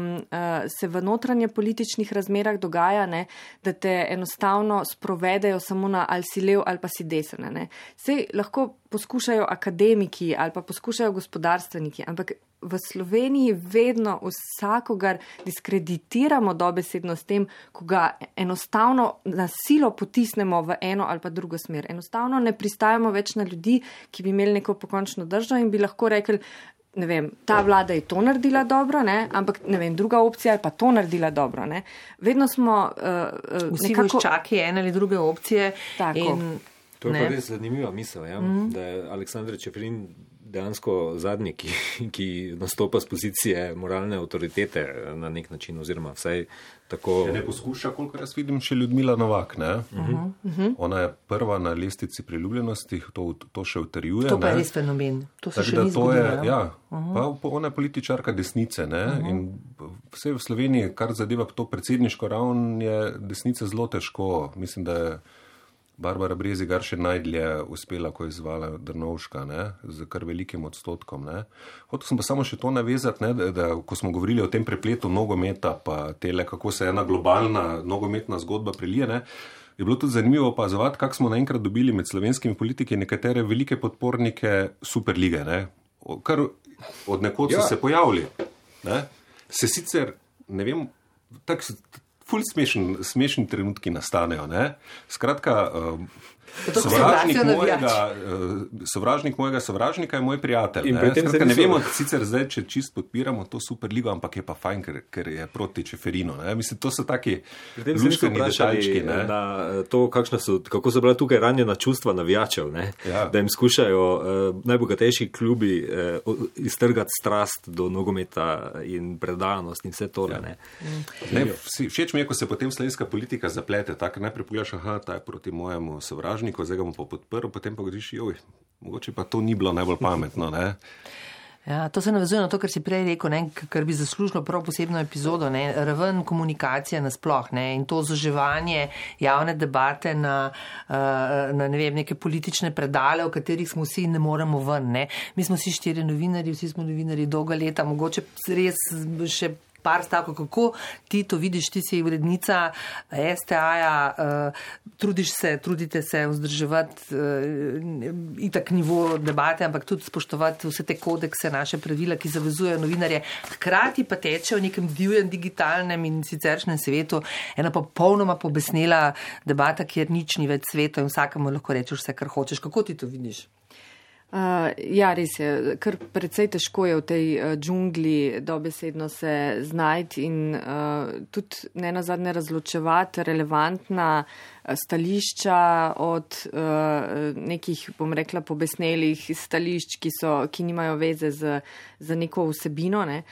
se v notranje političnih razmerah dogaja, ne, da te enostavno sprovedejo samo na ali si lev ali pa si desen. Ne. Sej lahko poskušajo akademiki ali pa poskušajo gospodarstveniki, ampak v Sloveniji vedno vsakogar diskreditiramo dobesedno s tem, ko ga enostavno na silo potisnemo v eno ali pa drugo smer. Enostavno ne pristajamo več na ljudi, ki bi imeli neko pokončno držo in bi lahko rekli, ne vem, ta vlada je to naredila dobro, ne? Ampak ne vem, druga opcija je pa to naredila dobro. Ne? Vedno smo vsi vojščaki ene ali druge opcije. Tako. To je pa res zanimiva misel, ja? Da je Aleksander Čeferin dejansko zadnji, ki nastopa z pozicije moralne avtoritete na nek način, oziroma vsaj tako... Ne poskuša, kolikor jaz vidim, še Ljudmila Novak, ne? Ona je prva na lestici priljubljenosti, to še utrjuje. To pa je res fenomen. To se še ni zgodilo. Ja, pa ona je političarka desnice, ne? In vse v Sloveniji, kar zadeva to predsedniško raven, je desnice zelo težko. Mislim, da je Barbara Brezigar še najdlje uspela, ko je izvala Drnovška, ne, z kar velikim odstotkom. Ne. Hotel sem pa samo še to navezati, ne, da ko smo govorili o tem prepletu nogometa, pa tele, kako se ena globalna nogometna zgodba prelije, ne, je bilo tudi zanimivo opazovati, kako smo naenkrat dobili med slovenskimi politiki nekatere velike podpornike Superlige, ne, kar od nekod so se pojavili. Ne. Se sicer, ne vem, tako ful smešni trenutki nastanejo, ne? Skratka, sovražnik mojega sovražnika je moj prijatelj. Skratka, ne vemo sicer zdaj, če čist podpiramo to Superligo, ampak je pa fajn, ker je proti Čeferinu. Ne? Mislim, to so taki luštveni detaljčki. Na to, kako so bila tukaj ranjena čustva navijačev, ne? Ja. Da jim skušajo najbogatejši klubi iztrgati strast do nogometa in predanost in vse tole. Ja. Všeč mi je, ko se potem slovenska politika zaplete, tako najprej pogledaš, ta je proti mojemu sovražniku, zdaj ga bom pa podprl, potem pa greš, mogoče pa to ni bilo najbolj pametno, ne? Ja, to se navezuje na to, kar si prej rekel, ne, kar bi zaslužilo prav posebno epizodo, ne, raven komunikacije nasploh, ne, in to zoževanje javne debate na ne vem, neke politične predale, v katerih smo vsi ne moremo ven, ne. Mi smo vsi 4 novinarji, vsi smo novinarji dolga leta, mogoče res še par stavkov, kako ti to vidiš, ti si urednica STA-ja, trudite se vzdrževati itak nivo debate, ampak tudi spoštovati vse te kodekse, naše pravila, ki zavezujejo novinarje. Hkrati pa teče v nekem divjem digitalnem in siceršnjem svetu ena popolnoma pobesnela debata, kjer nič ni več sveta in vsakemu lahko rečeš vse, kar hočeš. Kako ti to vidiš? Ja, res je. Kar precej težko je v tej džungli dobesedno se znajti in tudi nenazadnje razločevati relevantna stališča od nekih, bom rekla, pobesnelih stališč, ki nimajo veze z neko vsebino, ne.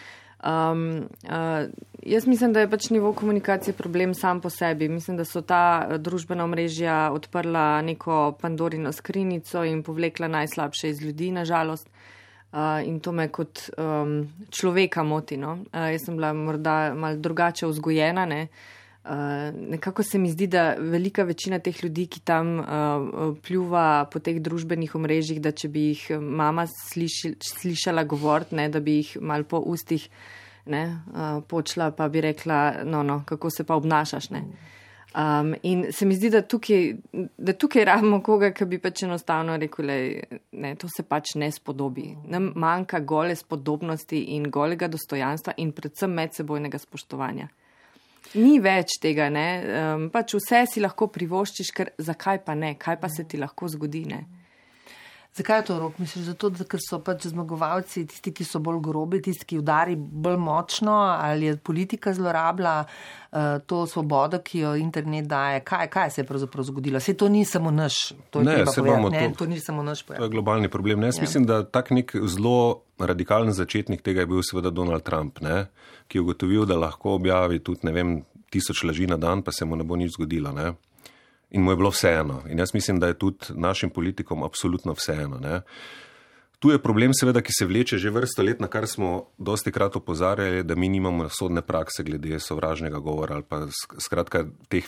Jaz mislim, da je pač nivo komunikacije problem sam po sebi. Mislim, da so ta družbena omrežja odprla neko Pandorino skrinjico in povlekla najslabše iz ljudi, nažalost. In to me kot človeka moti, no. Jaz sem bila morda malo drugače vzgojena, ne. nekako se mi zdi, da velika večina teh ljudi, ki tam pljuva po teh družbenih omrežjih, da če bi jih mama slišala govoriti, ne, da bi jih mal po ustih počela, pa bi rekla, no, kako se pa obnašaš, ne. In se mi zdi, da tukaj rabimo koga, ki bi pač enostavno rekel, ne, to se pač ne spodobi. Nam manjka gole spodobnosti in golega dostojanstva in predvsem medsebojnega spoštovanja. Ni več tega, ne, pač vse si lahko privoščiš, ker zakaj pa ne, kaj pa se ti lahko zgodi, ne. Zakaj je to, Rok? Misliš, zato, ker so pač zmagovalci tisti, ki so bolj grobi, tisti, ki udari bolj močno, ali je politika zlorabila to svobodo, ki jo internet daje? Kaj se je pravzaprav zgodilo? Saj to ni samo naš, to ni samo naš pojav. To je globalni problem. Ne? Jaz mislim, da tak nek zelo radikalen začetnik tega je bil seveda Donald Trump, ne? Ki je ugotovil, da lahko objavi tudi, 1000 laži na dan, pa se mu ne bo nič zgodilo, ne? In mu je bilo vseeno. In jaz mislim, da je tudi našim politikom absolutno vseeno. Ne? Tu je problem seveda, ki se vleče že vrsto let, na kar smo dosti krat opozarjali, da mi nimamo sodne prakse glede sovražnega govora ali pa skratka teh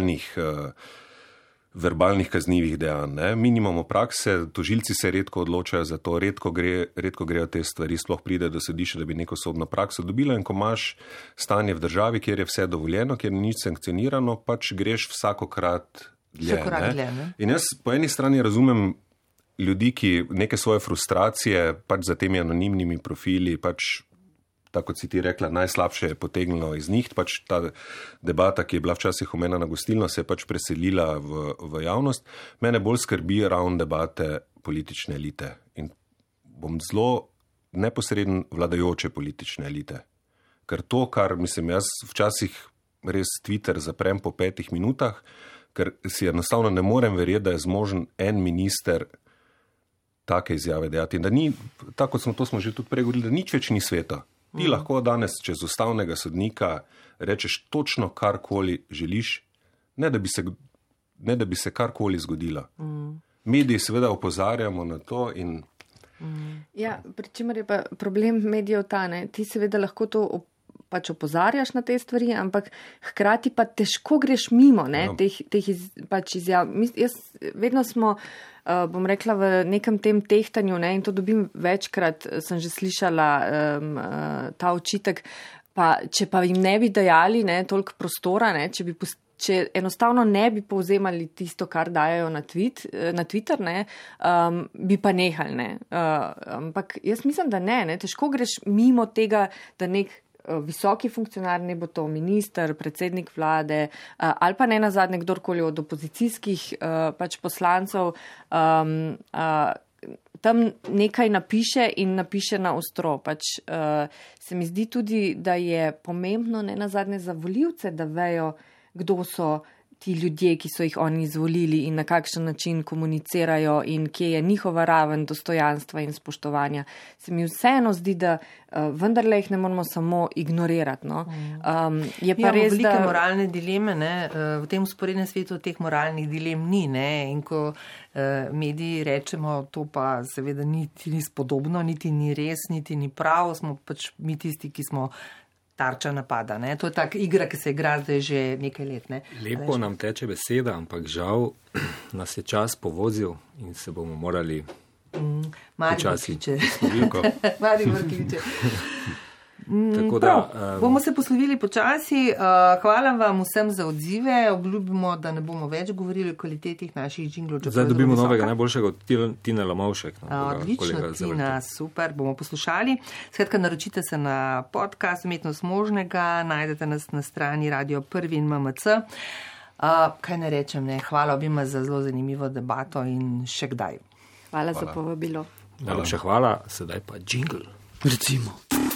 verbalnih kaznivih dejanj. Ne? Mi nimamo prakse, tožilci se redko odločajo za to, redko grejo te stvari, sploh pride do sodišča, da bi neko sodno prakso dobila. In ko imaš stanje v državi, kjer je vse dovoljeno, kjer ni nič sankcionirano, pač greš vsakokrat dlje. In jaz po eni strani razumem ljudi, ki neke svoje frustracije pač za temi anonimnimi profili, pač tako kot si ti rekla, najslabše je potegnilo iz njih, pač ta debata, ki je bila včasih omenjena gostilno, se je pač preselila v javnost. Mene bolj skrbi ravno debate politične elite in bom zelo neposreden vladajoče politične elite. Ker to, kar mislim, jaz včasih res Twitter zaprem po 5 minutah, ker si enostavno ne morem verjeti, da je zmožen en minister take izjave dejati. In da ni, tako kot smo že tudi pregovorili, da nič več ni sveta. Ti lahko danes čez ustavnega sodnika rečeš točno karkoli želiš, ne da bi se karkoli zgodilo. Mediji seveda opozarjamo na to in... Ja, pri čemer je pa problem medijev ta, ne? Ti seveda lahko to pač opozarjaš na te stvari, ampak hkrati pa težko greš mimo, ne, teh izjav. Jaz vedno smo, bom rekla, v nekem tem tehtanju, ne, in to dobim večkrat, sem že slišala ta očitek, pa če pa jim ne bi dajali, ne, toliko prostora, ne, če enostavno ne bi povzemali tisto, kar dajo na Twitter, ne, bi pa nehali, ne. Ampak jaz mislim, da ne, težko greš mimo tega, da nek visoki funkcionar, ne bo to minister, predsednik vlade ali pa ne nazadnje kdorkoli od opozicijskih pač poslancev tam nekaj napiše in napiše na ostro. Pač se mi zdi tudi, da je pomembno ne nazadnje za volivce, da vejo, kdo so ti ljudje, ki so jih oni izvolili in na kakšen način komunicirajo in kje je njihova raven dostojanstva in spoštovanja. Se mi vseeno zdi, da vendarle jih ne moramo samo ignorirati. No? Je pa res, velike moralne dileme, ne? V tem usporednem svetu teh moralnih dilem ni. Ne? In ko mediji rečemo, to pa seveda niti ni spodobno, niti ni res, niti ni prav, smo pač mi tisti, ki smo tarča napada. Ne? To je tak igra, ki se igra zdaj že nekaj let. Ne? Lepo nam teče beseda, ampak žal nas je čas povozil in se bomo morali počasi posloviti. Maribor kliče. Bomo se poslovili počasi. Hvala vam vsem za odzive. Obljubimo, da ne bomo več govorili o kvalitetih naših džinglov. Zdaj dobimo novega, najboljšega od Tine Lomovšek. Odlično, Tina, super, bomo poslušali. Skratka, naročite se na podcast Umetnost možnega, najdete nas na strani Radio 1 in MMC. Kaj ne rečem, ne? Hvala obima za zelo zanimivo debato in še kdaj. Hvala za povabilo. Najlepša hvala, sedaj pa džingl. Recimo.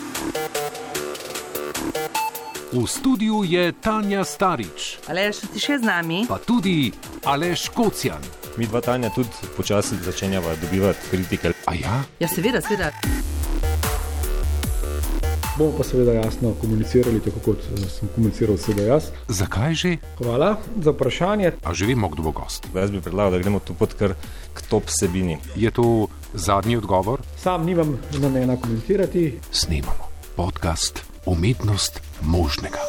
V studiu je Tanja Starič. Aleš, ti še z nami? Pa tudi Aleš Kocjan. Mi dva, Tanja, tudi počasi začenjava dobivati kritike. A ja? Ja, seveda. Bomo pa seveda jasno komunicirali, tako kot sem komuniciral sedaj jaz. Zakaj že? Hvala za vprašanje. A že vemo, kdo bo gost? Jaz bi predlagal, da gremo tu pod kar k top vsebini. Je to zadnji odgovor? Sam nimam namena komentirati. Snemamo podcast Umetnost možnega.